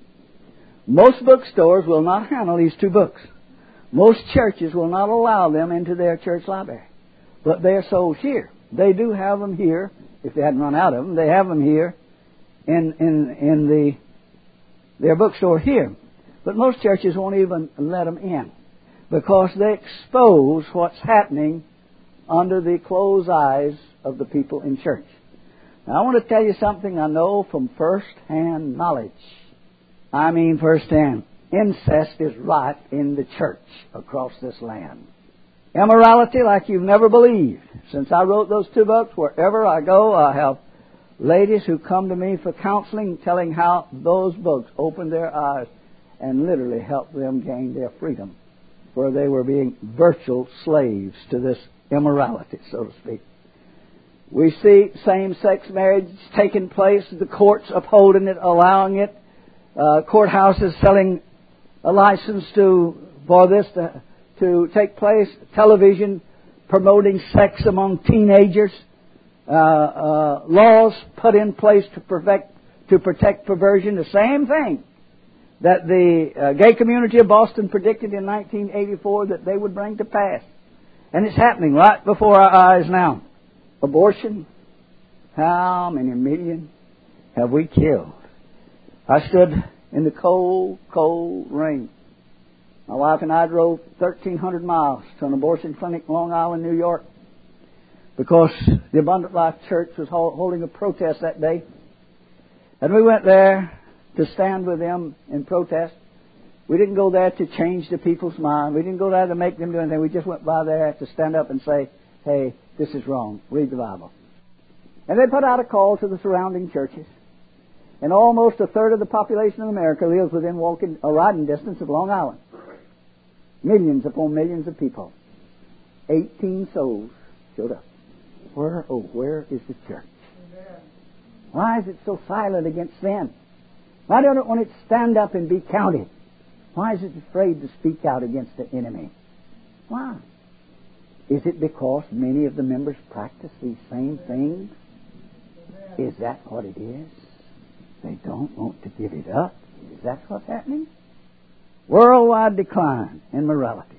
Most bookstores will not handle these two books. Most churches will not allow them into their church library. But they're sold here. They do have them here. If they hadn't run out of them, they have them here in in in the their bookstore here. But most churches won't even let them in because they expose what's happening under the closed eyes of the people in church. Now, I want to tell you something I know from first-hand knowledge. I mean first-hand. Incest is rife in the church across this land. Immorality like you've never believed. Since I wrote those two books, wherever I go, I have ladies who come to me for counseling, telling how those books opened their eyes and literally helped them gain their freedom, where they were being virtual slaves to this immorality, so to speak. We see same-sex marriage taking place, the courts upholding it, allowing it, uh, courthouses selling a license to for this to, to take place, television promoting sex among teenagers, uh, uh, laws put in place to protect to protect perversion, the same thing that the uh, gay community of Boston predicted in nineteen eighty-four that they would bring to pass. And it's happening right before our eyes now. Abortion, how many million have we killed? I stood in the cold, cold rain. My wife and I drove thirteen hundred miles to an abortion clinic in Long Island, New York, because the Abundant Life Church was holding a protest that day. And we went there to stand with them in protest. We didn't go there to change the people's mind. We didn't go there to make them do anything. We just went by there to stand up and say, hey, this is wrong. Read the Bible. And they put out a call to the surrounding churches. And almost a third of the population of America lives within walking or riding distance of Long Island. Millions upon millions of people. Eighteen souls showed up. Where, oh, where is the church? Amen. Why is it so silent against sin? Why don't it want it to stand up and be counted? Why is it afraid to speak out against the enemy? Why? Is it because many of the members practice these same things? Is that what it is? They don't want to give it up. Is that what's happening? Worldwide decline in morality.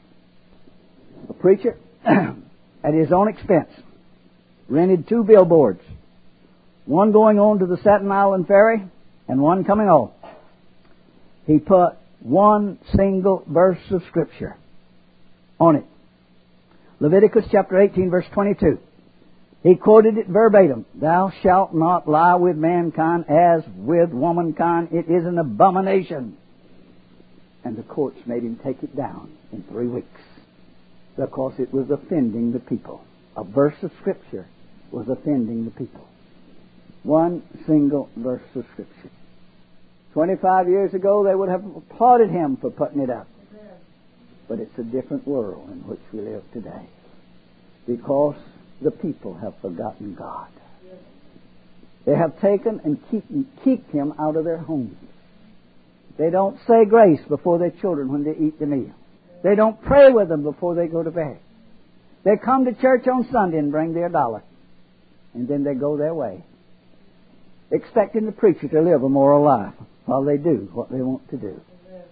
A preacher, at his own expense, rented two billboards. One going on to the Staten Island Ferry and one coming off. He put one single verse of Scripture on it. Leviticus chapter eighteen, verse twenty-two. He quoted it verbatim. Thou shalt not lie with mankind as with womankind. It is an abomination. And the courts made him take it down in three weeks because it was offending the people. A verse of Scripture was offending the people. One single verse of Scripture. Twenty-five years ago, they would have applauded him for putting it up. But it's a different world in which we live today. Because the people have forgotten God. They have taken and keep, keep Him out of their homes. They don't say grace before their children when they eat the meal. They don't pray with them before they go to bed. They come to church on Sunday and bring their dollar. And then they go their way, expecting the preacher to live a moral life while they do what they want to do.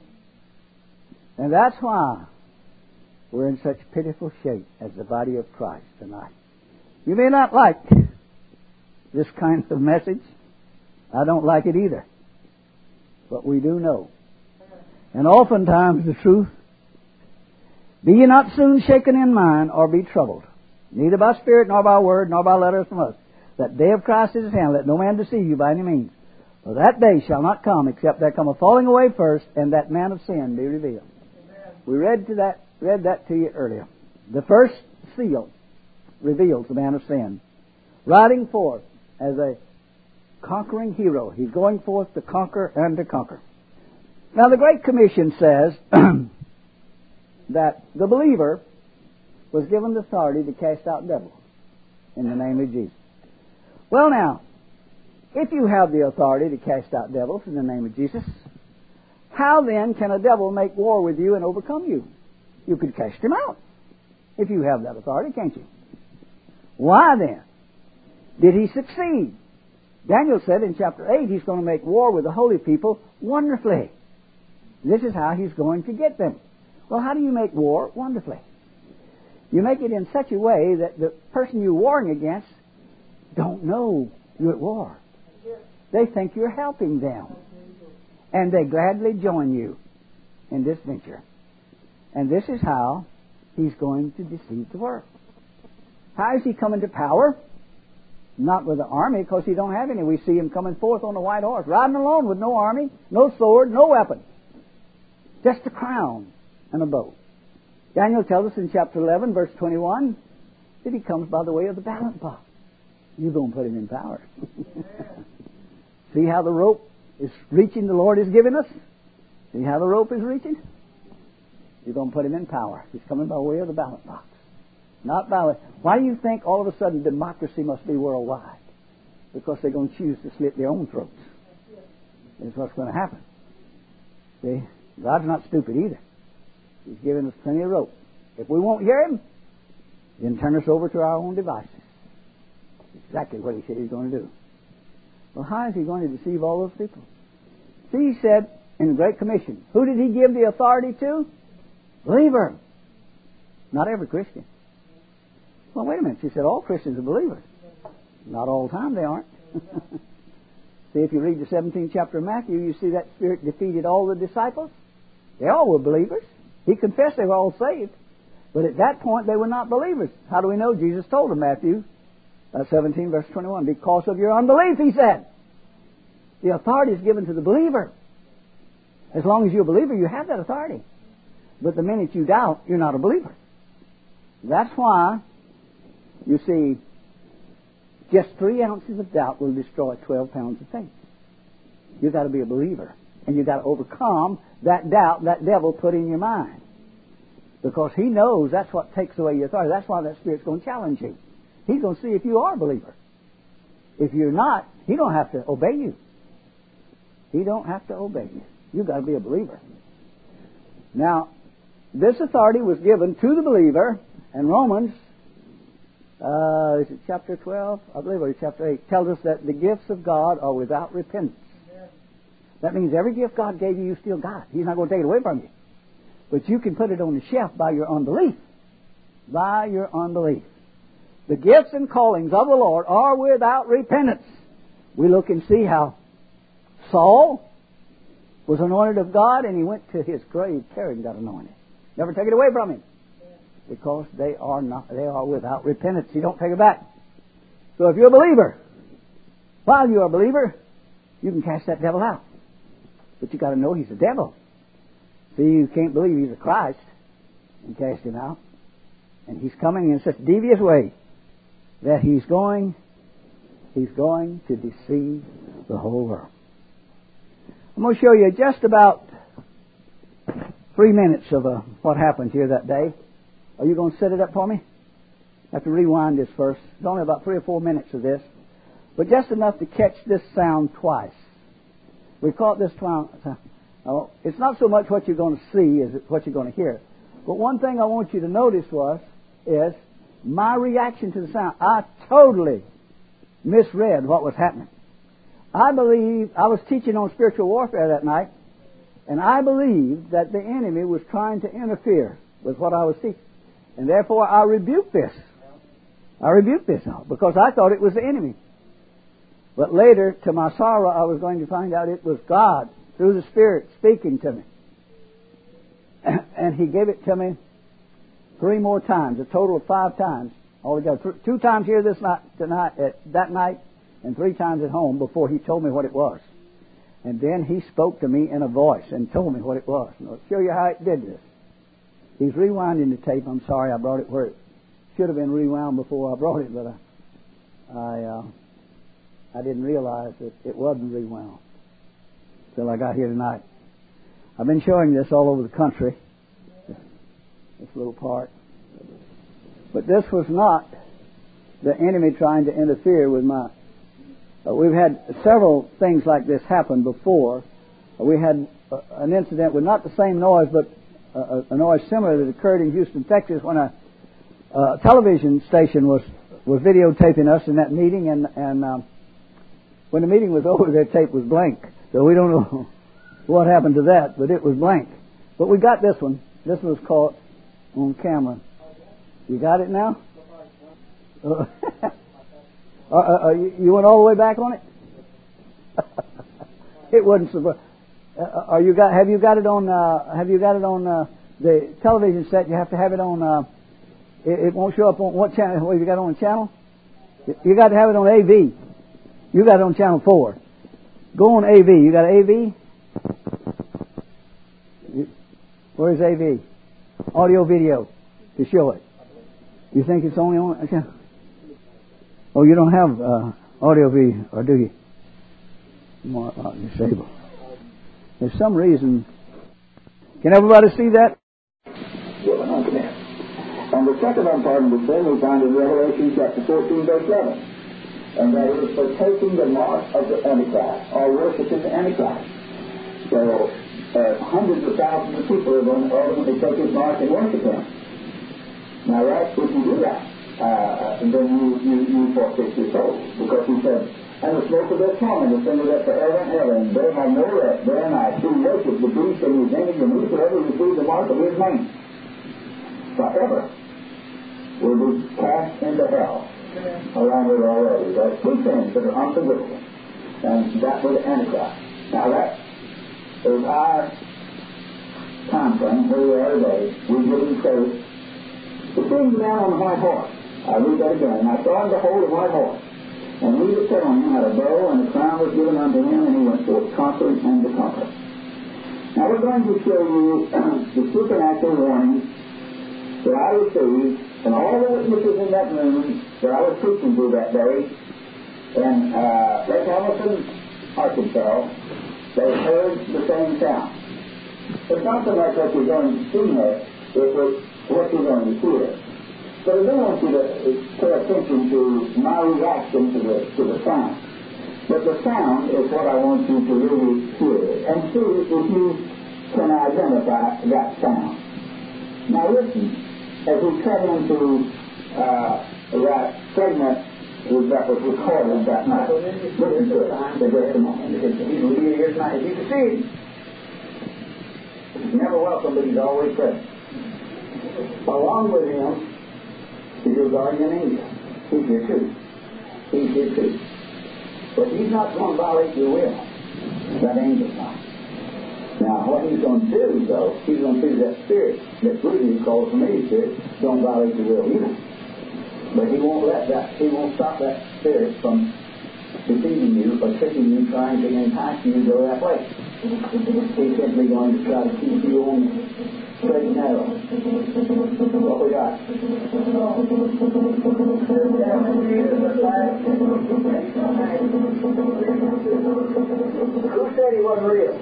And that's why we're in such pitiful shape as the body of Christ tonight. You may not like this kind of message. I don't like it either. But we do know. And oftentimes the truth, be ye not soon shaken in mind or be troubled. neither by spirit, nor by word, nor by letters from us. That day of Christ is at hand. Let no man deceive you by any means. For that day shall not come, except there come a falling away first, and that man of sin be revealed. Amen. We read to that, read that to you earlier. The first seal reveals the man of sin, riding forth as a conquering hero. He's going forth to conquer and to conquer. Now, the Great Commission says that the believer was given the authority to cast out devils in the name of Jesus. Well, now, if you have the authority to cast out devils in the name of Jesus, how then can a devil make war with you and overcome you? You could cast him out if you have that authority, can't you? Why then did he succeed? Daniel said in chapter eight he's going to make war with the holy people wonderfully. This is how he's going to get them. Well, how do you make war wonderfully? You make it in such a way that the person you're warring against don't know you're at war. They think you're helping them. And they gladly join you in this venture. And this is how he's going to deceive the world. How is he coming to power? Not with the army, because he don't have any. We see him coming forth on a white horse, riding alone with no army, no sword, no weapon. Just a crown and a bow. Daniel tells us in chapter eleven, verse twenty-one, that he comes by the way of the ballot box. You're going to put him in power. See how the rope is reaching the Lord has given us? See how the rope is reaching? You're going to put him in power. He's coming by way of the ballot box. Not by... Why do you think all of a sudden democracy must be worldwide? Because they're going to choose to slit their own throats. That's what's going to happen. See? God's not stupid either. He's given us plenty of rope. If we won't hear him, then turn us over to our own devices. Exactly what he said he's going to do. Well, how is he going to deceive all those people? See, he said in the Great Commission, who did he give the authority to? Believer. Not every Christian. Well, wait a minute. She said all Christians are believers. Not all the time they aren't. See, if you read the seventeenth chapter of Matthew, you see that Spirit defeated all the disciples. They all were believers. He confessed they were all saved. But at that point, they were not believers. How do we know? Jesus told them, Matthew uh, seventeen, verse twenty-one, because of your unbelief, he said. The authority is given to the believer. As long as you're a believer, you have that authority. But the minute you doubt, you're not a believer. That's why, you see, just three ounces of doubt will destroy twelve pounds of faith. You've got to be a believer. And you've got to overcome that doubt that devil put in your mind. Because he knows that's what takes away your authority. That's why that Spirit's going to challenge you. He's going to see if you are a believer. If you're not, he don't have to obey you. He don't have to obey you. You've got to be a believer. Now, this authority was given to the believer, and Romans, uh, is it chapter twelve? I believe it's chapter eight, tells us that the gifts of God are without repentance. That means every gift God gave you, you still got. He's not going to take it away from you. But you can put it on the shelf by your unbelief. By your unbelief. The gifts and callings of the Lord are without repentance. We look and see how Saul was anointed of God, and he went to his grave carrying that anointing. Never took it away from him. Because they are not, they are without repentance. You don't take it back. So if you're a believer, while you're a believer, you can cast that devil out. But you got to know he's a devil. See, you can't believe he's a Christ and cast him out. And he's coming in such a devious way that he's going, he's going to deceive the whole world. I'm going to show you just about three minutes of uh, what happened here that day. Are you going to set it up for me? I have to rewind this first. It's only about three or four minutes of this. But just enough to catch this sound twice. We caught this sound. Oh, it's not so much what you're going to see as what you're going to hear. But one thing I want you to notice was, is my reaction to the sound. I totally misread what was happening. I believe, I was teaching on spiritual warfare that night, and I believed that the enemy was trying to interfere with what I was teaching. And therefore I rebuked this. I rebuked this now, because I thought it was the enemy. But later, to my sorrow, I was going to find out it was God, through the Spirit, speaking to me. And He gave it to me three more times, a total of five times. Altogether, two times here this night, tonight, at that night, and three times at home before he told me what it was. And then he spoke to me in a voice and told me what it was. And I'll show you how it did this. He's rewinding the tape. I'm sorry I brought it where it should have been rewound before I brought it, but I, I, uh, I didn't realize that it wasn't rewound till I got here tonight. I've been showing this all over the country, this little part. But this was not the enemy trying to interfere with my... Uh, we've had several things like this happen before. Uh, we had uh, an incident with not the same noise, but uh, a noise similar that occurred in Houston, Texas, when a uh, television station was, was videotaping us in that meeting, and, and um, when the meeting was over, their tape was blank. So we don't know what happened to that, but it was blank. But we got this one. This was caught on camera. You got it now? Uh, uh, uh, you, you went all the way back on it? It wasn't so. Uh, are you got? Have you got it on? Uh, have you got it on uh, the television set? You have to have it on. Uh, it, it won't show up on what channel? What have you got on the channel? You got to have it on A V. You got it on channel four. Go on A V. You got A V? You, where's A V? Audio video to show it. You think it's only on? Okay. Oh, you don't have uh, audio video, or do you? More uh, disabled. There's some reason. Can everybody see that? And the second unpardonable sin we find in Revelation chapter fourteen, verse seven. And that is for taking the mark of the Antichrist, or worshiping the Antichrist. So, uh, hundreds of thousands of people are going to ultimately take his mark and worship him. Now, right, if you do that, uh, then you, you, you forfeit your soul. Because he said, and the smoke of their torment is sent to them forever and ever, and they have no rest day and night who worship the beast and his image, and whosoever receives the mark of his name forever will be cast into hell. Along with already. There are two things that are unforgivable. And that was the Antichrist. Now that is our time frame where we are today. We're getting close. The king was down on the white horse. I read that again. And I saw him behold a white horse. And he that sat on him had a bow, and a crown was given unto him, and he went forth conquering and to conquer. Now we're going to show you the supernatural warnings that I received and all the witnesses in that room that I was preaching to that day in uh, Lake Hamilton, Arkansas. They heard the same sound. It's not so much what you're going to see there, it's what you're going to hear. But I do want you to pay attention to my reaction to the, to the sound. But the sound is what I want you to really hear and see if you can identify that sound. Now listen. As we come into uh, that segment that was recorded that night, listen to it for just a moment. He's leading here tonight. As you can see, he's never welcome, but he's always present. Along with him is your guardian angel. He's here too. He's here too. But he's not going to violate your will. That angel's not. Now, what he's going to do, though, he's going to do that spirit that Bruce calls familiar spirit, don't violate the will either. But he won't let that, he won't stop that spirit from deceiving you or tricking you, trying to entice you to go that way. He's simply going to try to keep you on the straight and narrow. What we got? Who said he wasn't real?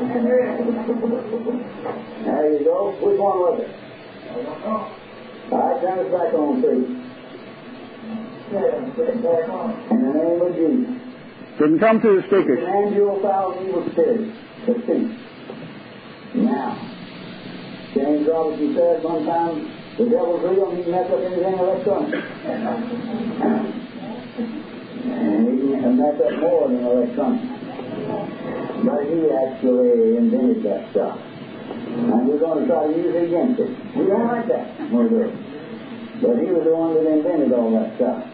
There you go. Which one was it? All right, turn us back on, please. In the name of Jesus. Didn't come through the speakers. Command you a thousand evil spirits to cease. Now, James Robinson said one time, the devil's real and he can mess up anything electronic. And he can mess up more than electronic. But he actually invented that stuff. And we're going to try to use it against it. We don't like that. We're good. But he was the one that invented all that stuff.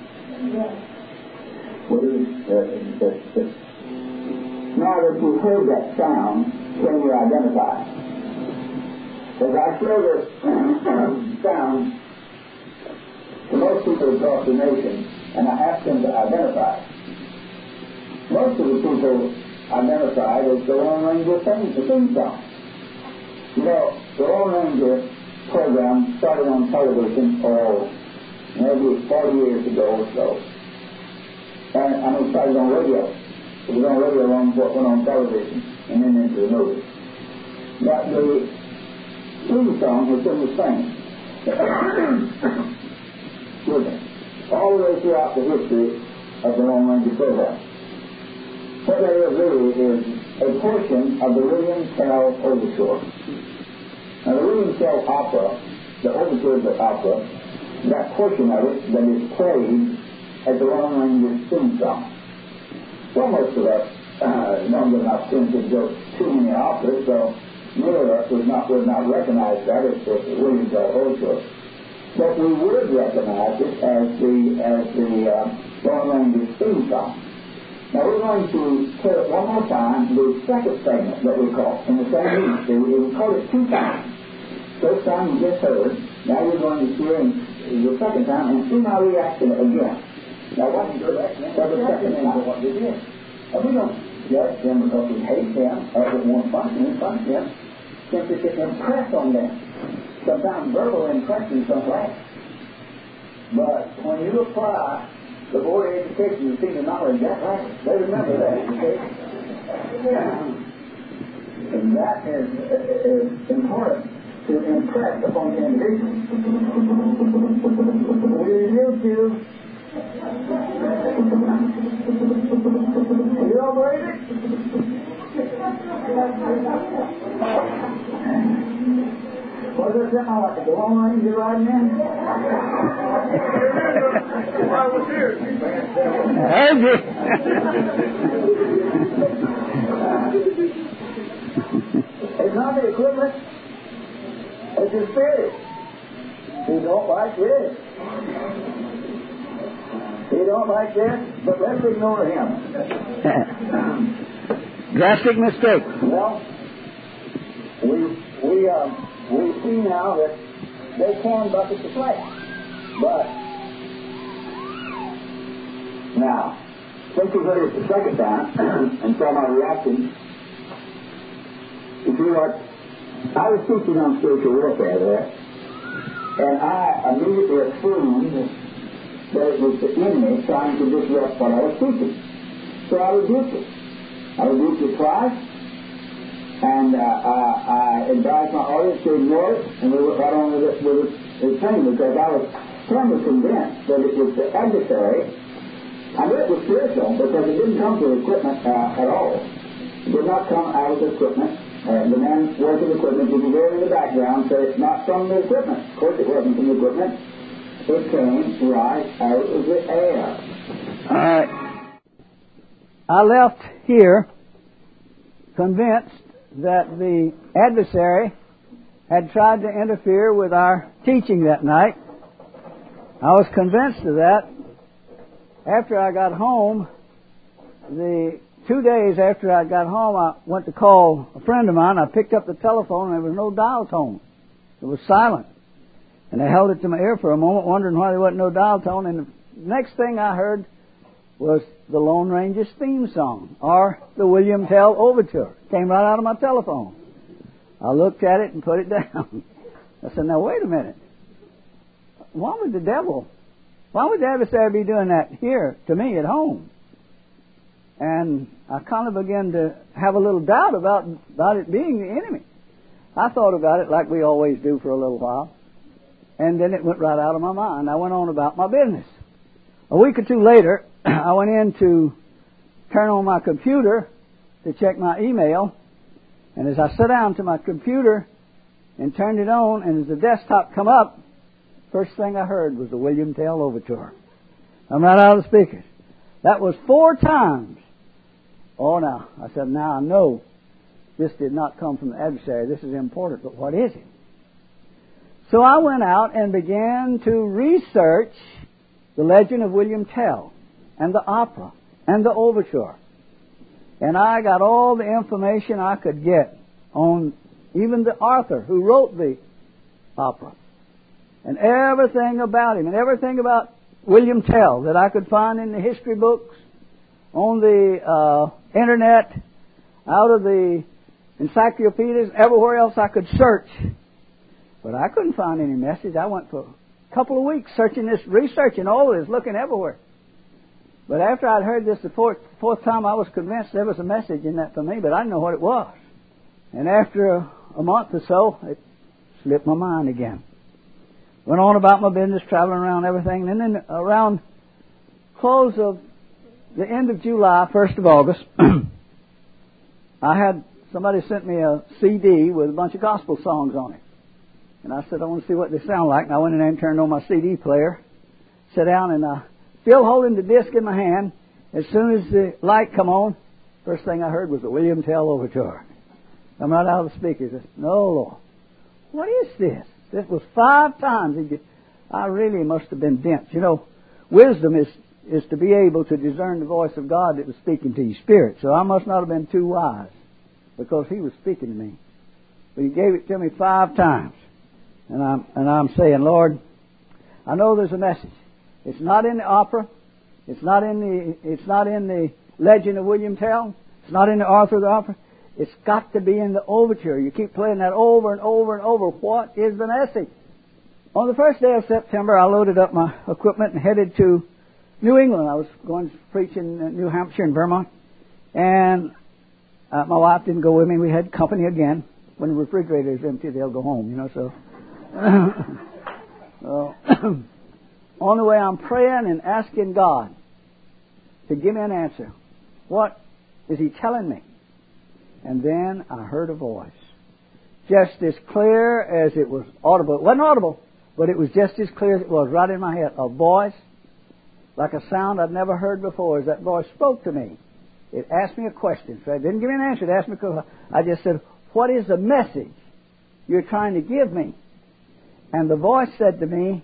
What is uh, uh, uh, now that you heard that sound, can you identify? As I show this sound, to most people across the nation, and I asked them to identify. Most of the people identified as the Lone Ranger theme, the theme song. You know, the Lone Ranger program started on television, oh, maybe forty years ago or so. And I mean, it started on radio. It was on radio long before it went on television and then into the movies. But the theme song has been the same. Excuse me. All the way throughout the history of the Lone Ranger program. What that is really is a portion of the William Tell Overture. Now, the William Tell opera, the overture of the opera, that portion of it that is played as the Lone Ranger's theme song. Well, most of us uh, don't get enough sense of just too many operas, so many of us would not, would not recognize that as the William Tell Overture. But we would recognize it as the, as the uh, Lone Ranger's theme song. Now, we're going to play it one more time, the second segment that we call in the same music. We call it two times. First time you just heard, now you're going to hear it the second time and see my reaction again. Now, what is the second time? What we did. And we don't judge them because we hate them or we want to punish them. We punish them simply to impress on them. Sometimes verbal impressions don't last. But when you apply the board of education to see the knowledge, that's right. They remember that, okay? And that is, is important to impress upon the individual. Will you two? You all believe it? What does that sound like? The Lone Ranger riding in? I was here. It's not the equipment. It's the spirit. He don't like this. He don't like this, but let's ignore him. Drastic mistake. Well, we we um. we see now that they can bucket the flesh. But now, since we heard it the second time and saw my reaction, you see what? I was teaching on spiritual warfare there, and I immediately assumed that it was the enemy trying to disrupt what I was teaching. So I rebuked it. I rebuked it twice. And uh, I, I advised my audience to ignore it, and we went right on with it, with it, with thing, because I was firmly convinced that it was the adversary. I knew it was spiritual because it didn't come from equipment uh, at all. It did not come out of the equipment. Uh, the man working the equipment, you can hear in the background, say it's not from the equipment. Of course, it wasn't from the equipment. It came right out of the air. All right. I left here convinced that the adversary had tried to interfere with our teaching that night. I was convinced of that. After I got home, the two days after I got home, I went to call a friend of mine. I picked up the telephone, and there was no dial tone. It was silent. And I held it to my ear for a moment, wondering why there wasn't no dial tone. And the next thing I heard was the Lone Ranger's theme song, or the William Tell Overture. Came right out of my telephone. I looked at it and put it down. I said, now wait a minute. Why would the devil, why would the adversary be doing that here to me at home? And I kind of began to have a little doubt about, about it being the enemy. I thought about it like we always do for a little while. And then it went right out of my mind. I went on about my business. A week or two later, I went in to turn on my computer to check my email. And as I sat down to my computer and turned it on, and as the desktop come up, first thing I heard was the William Tell Overture. I'm right out of the speakers. That was four times. Oh, now, I said, now I know this did not come from the adversary. This is important, but what is it? So I went out and began to research the legend of William Tell and the opera and the overture. And I got all the information I could get on even the author who wrote the opera. And everything about him, and everything about William Tell that I could find in the history books, on the uh, internet, out of the encyclopedias, everywhere else I could search. But I couldn't find any message. I went for a couple of weeks searching this, researching all this, looking everywhere. But after I'd heard this the fourth, fourth time, I was convinced there was a message in that for me, but I didn't know what it was. And after a, a month or so, it slipped my mind again. Went on about my business, traveling around everything. And then around close of the end of July, first of August, I had somebody sent me a C D with a bunch of gospel songs on it. And I said, I want to see what they sound like. And I went in there and turned on my C D player, sat down, and uh, still holding the disc in my hand. As soon as the light come on, first thing I heard was the William Tell Overture. I'm right out of the speakers. I said, no, Lord, what is this? This was five times. I really must have been dense. You know, wisdom is is to be able to discern the voice of God that was speaking to your spirit. So I must not have been too wise, because He was speaking to me. But He gave it to me five times. And I'm, and I'm saying, Lord, I know there's a message. It's not in the opera. It's not in the, it's not in the legend of William Tell. It's not in the author of the opera. It's got to be in the overture. You keep playing that over and over and over. What is the message? On the first day of September, I loaded up my equipment and headed to New England. I was going to preach in New Hampshire and Vermont. And uh, my wife didn't go with me. We had company again. When the refrigerator is empty, they'll go home, you know, so. so on the way, I'm praying and asking God to give me an answer. What is He telling me? And then I heard a voice, just as clear as it was audible. It wasn't audible, but it was just as clear as it was right in my head. A voice, like a sound I'd never heard before, as that voice spoke to me. It asked me a question. So it didn't give me an answer. It asked me a question. I just said, what is the message you're trying to give me? And the voice said to me,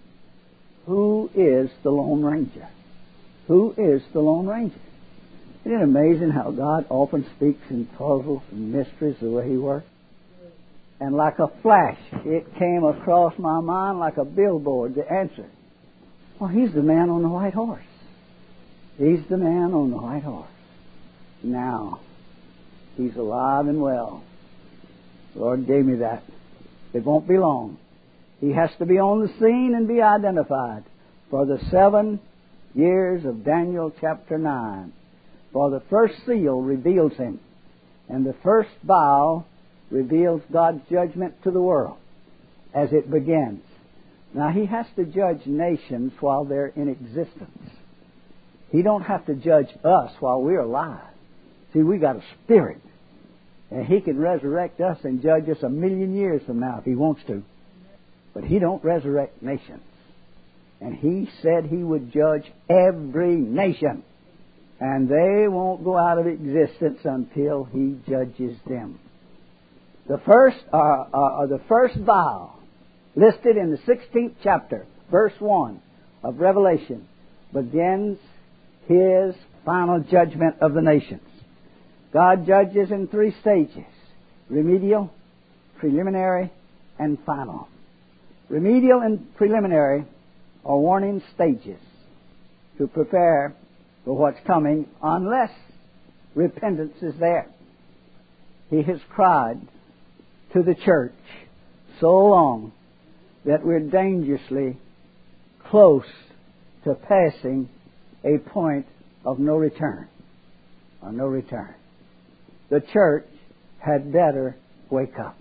who is the Lone Ranger? Who is the Lone Ranger? Isn't it amazing how God often speaks in puzzles and mysteries the way He works? And like a flash, it came across my mind like a billboard, the answer. Well, He's the man on the white horse. He's the man on the white horse. Now, He's alive and well. The Lord gave me that. It won't be long. He has to be on the scene and be identified for the seven years of Daniel chapter nine. For the first seal reveals Him, and the first vial reveals God's judgment to the world as it begins. Now, He has to judge nations while they're in existence. He don't have to judge us while we're alive. See, we got a spirit, and He can resurrect us and judge us a million years from now if He wants to. But He don't resurrect nations. And He said He would judge every nation. And they won't go out of existence until He judges them. The first, uh, uh, the first vial, listed in the sixteenth chapter, verse one of Revelation, begins His final judgment of the nations. God judges in three stages: remedial, preliminary, and final. Remedial and preliminary are warning stages to prepare for what's coming, unless repentance is there. He has cried to the church so long that we're dangerously close to passing a point of no return, or no return. The church had better wake up.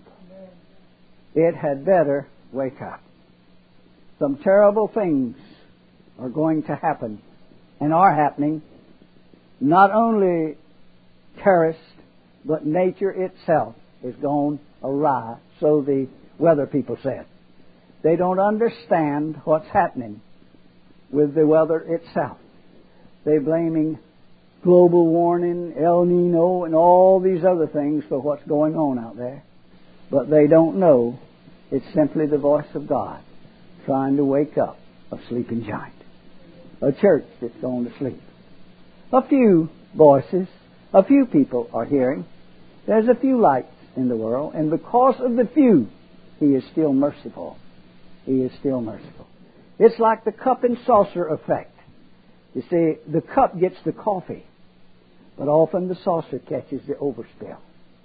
It had better wake up. Some terrible things are going to happen, and are happening. Not only terrorists, but nature itself is gone awry, so the weather people said. They don't understand what's happening with the weather itself. They're blaming global warming, El Nino, and all these other things for what's going on out there. But they don't know it's simply the voice of God trying to wake up a sleeping giant. A church that's gone to sleep. A few voices, a few people are hearing. There's a few lights in the world, and because of the few, He is still merciful. He is still merciful. It's like the cup and saucer effect. You see, the cup gets the coffee, but often the saucer catches the overspill.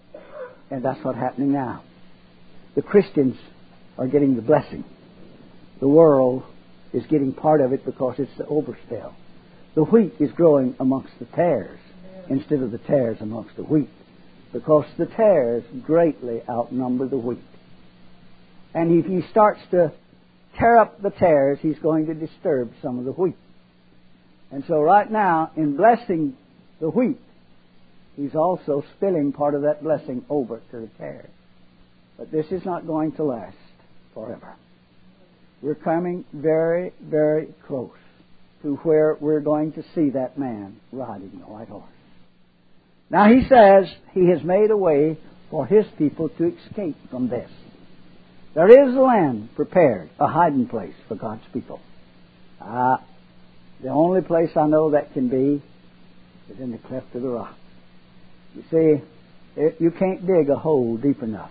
And that's what's happening now. The Christians are getting the blessing. The world is getting part of it because it's the overspill. The wheat is growing amongst the tares instead of the tares amongst the wheat, because the tares greatly outnumber the wheat. And if he starts to tear up the tares, he's going to disturb some of the wheat. And so right now, in blessing the wheat, he's also spilling part of that blessing over to the tares. But this is not going to last forever. We're coming very, very close to where we're going to see that man riding the white horse. Now he says he has made a way for his people to escape from this. There is a land prepared, a hiding place for God's people. Ah, the only place I know that can be is in the cleft of the rock. You see, it, you can't dig a hole deep enough.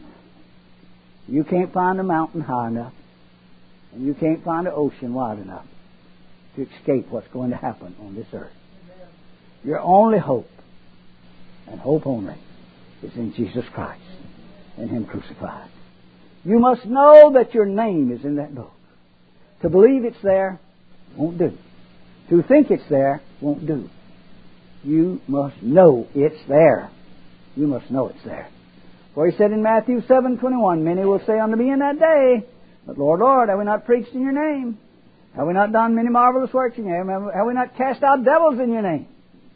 You can't find a mountain high enough. And you can't find an ocean wide enough to escape what's going to happen on this earth. Your only hope, and hope only, is in Jesus Christ and Him crucified. You must know that your name is in that book. To believe it's there won't do. To think it's there won't do. You must know it's there. You must know it's there. For He said in Matthew seven twenty-one, many will say unto me in that day, but Lord, Lord, have we not preached in your name? Have we not done many marvelous works in your name? Have we not cast out devils in your name?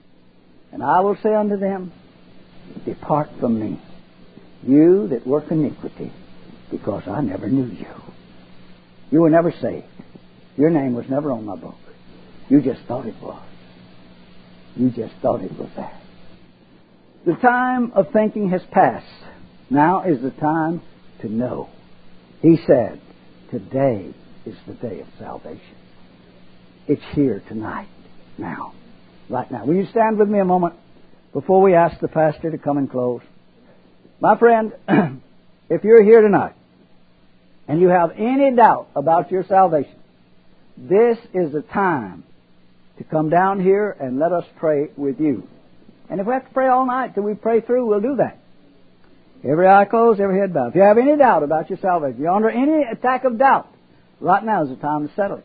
And I will say unto them, depart from me, you that work iniquity, because I never knew you. You were never saved. Your name was never on my book. You just thought it was. You just thought it was that. The time of thinking has passed. Now is the time to know. He said, today is the day of salvation. It's here tonight, now, right now. Will you stand with me a moment before we ask the pastor to come and close? My friend, if you're here tonight and you have any doubt about your salvation, this is the time to come down here and let us pray with you. And if we have to pray all night till we pray through, we'll do that. Every eye closed, every head bowed. If you have any doubt about your salvation, you're under any attack of doubt, right now is the time to settle it.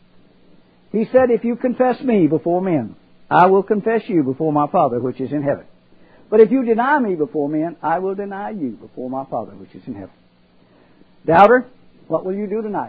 He said, if you confess me before men, I will confess you before my Father which is in heaven. But if you deny me before men, I will deny you before my Father which is in heaven. Doubter, what will you do tonight?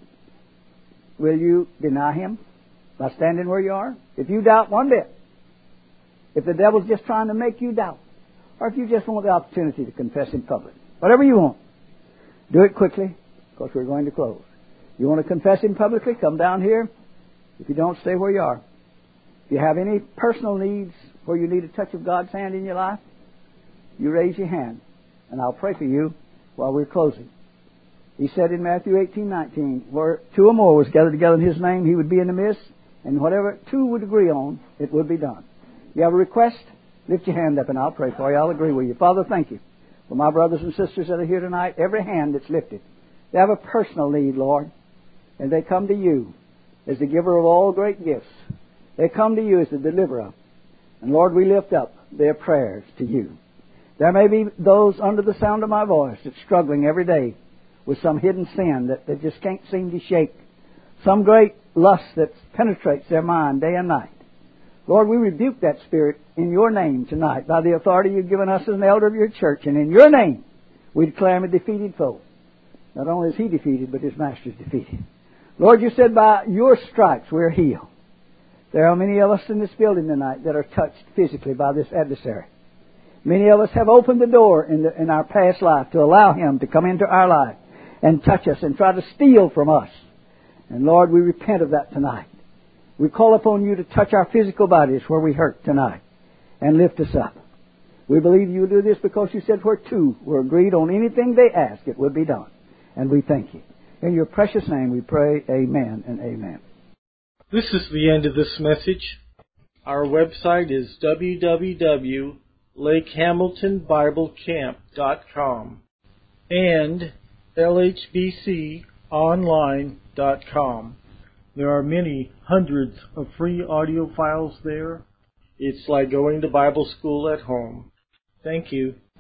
Will you deny Him by standing where you are? If you doubt one bit, if the devil's just trying to make you doubt, or if you just want the opportunity to confess in public, whatever you want, do it quickly, because we're going to close. You want to confess Him publicly, come down here. If you don't, stay where you are. If you have any personal needs where you need a touch of God's hand in your life, you raise your hand, and I'll pray for you while we're closing. He said in Matthew eighteen nineteen, where two or more was gathered together in His name, He would be in the midst, and whatever two would agree on, it would be done. You have a request? Lift your hand up and I'll pray for you. I'll agree with you. Father, thank you for my brothers and sisters that are here tonight. Every hand that's lifted, they have a personal need, Lord, and they come to you as the giver of all great gifts. They come to you as the deliverer. And Lord, we lift up their prayers to you. There may be those under the sound of my voice that's struggling every day with some hidden sin that they just can't seem to shake, some great lust that penetrates their mind day and night. Lord, we rebuke that spirit in your name tonight by the authority you've given us as an elder of your church. And in your name, we declare him a defeated foe. Not only is he defeated, but his master is defeated. Lord, you said by your stripes we're healed. There are many of us in this building tonight that are touched physically by this adversary. Many of us have opened the door in, the, in our past life to allow him to come into our life and touch us and try to steal from us. And Lord, we repent of that tonight. We call upon you to touch our physical bodies where we hurt tonight and lift us up. We believe you will do this because you said where two were agreed on anything they ask, it would be done. And we thank you. In your precious name we pray, amen and amen. This is the end of this message. Our website is w w w dot lake hamilton bible camp dot com and L H B C online dot com. There are many hundreds of free audio files there. It's like going to Bible school at home. Thank you.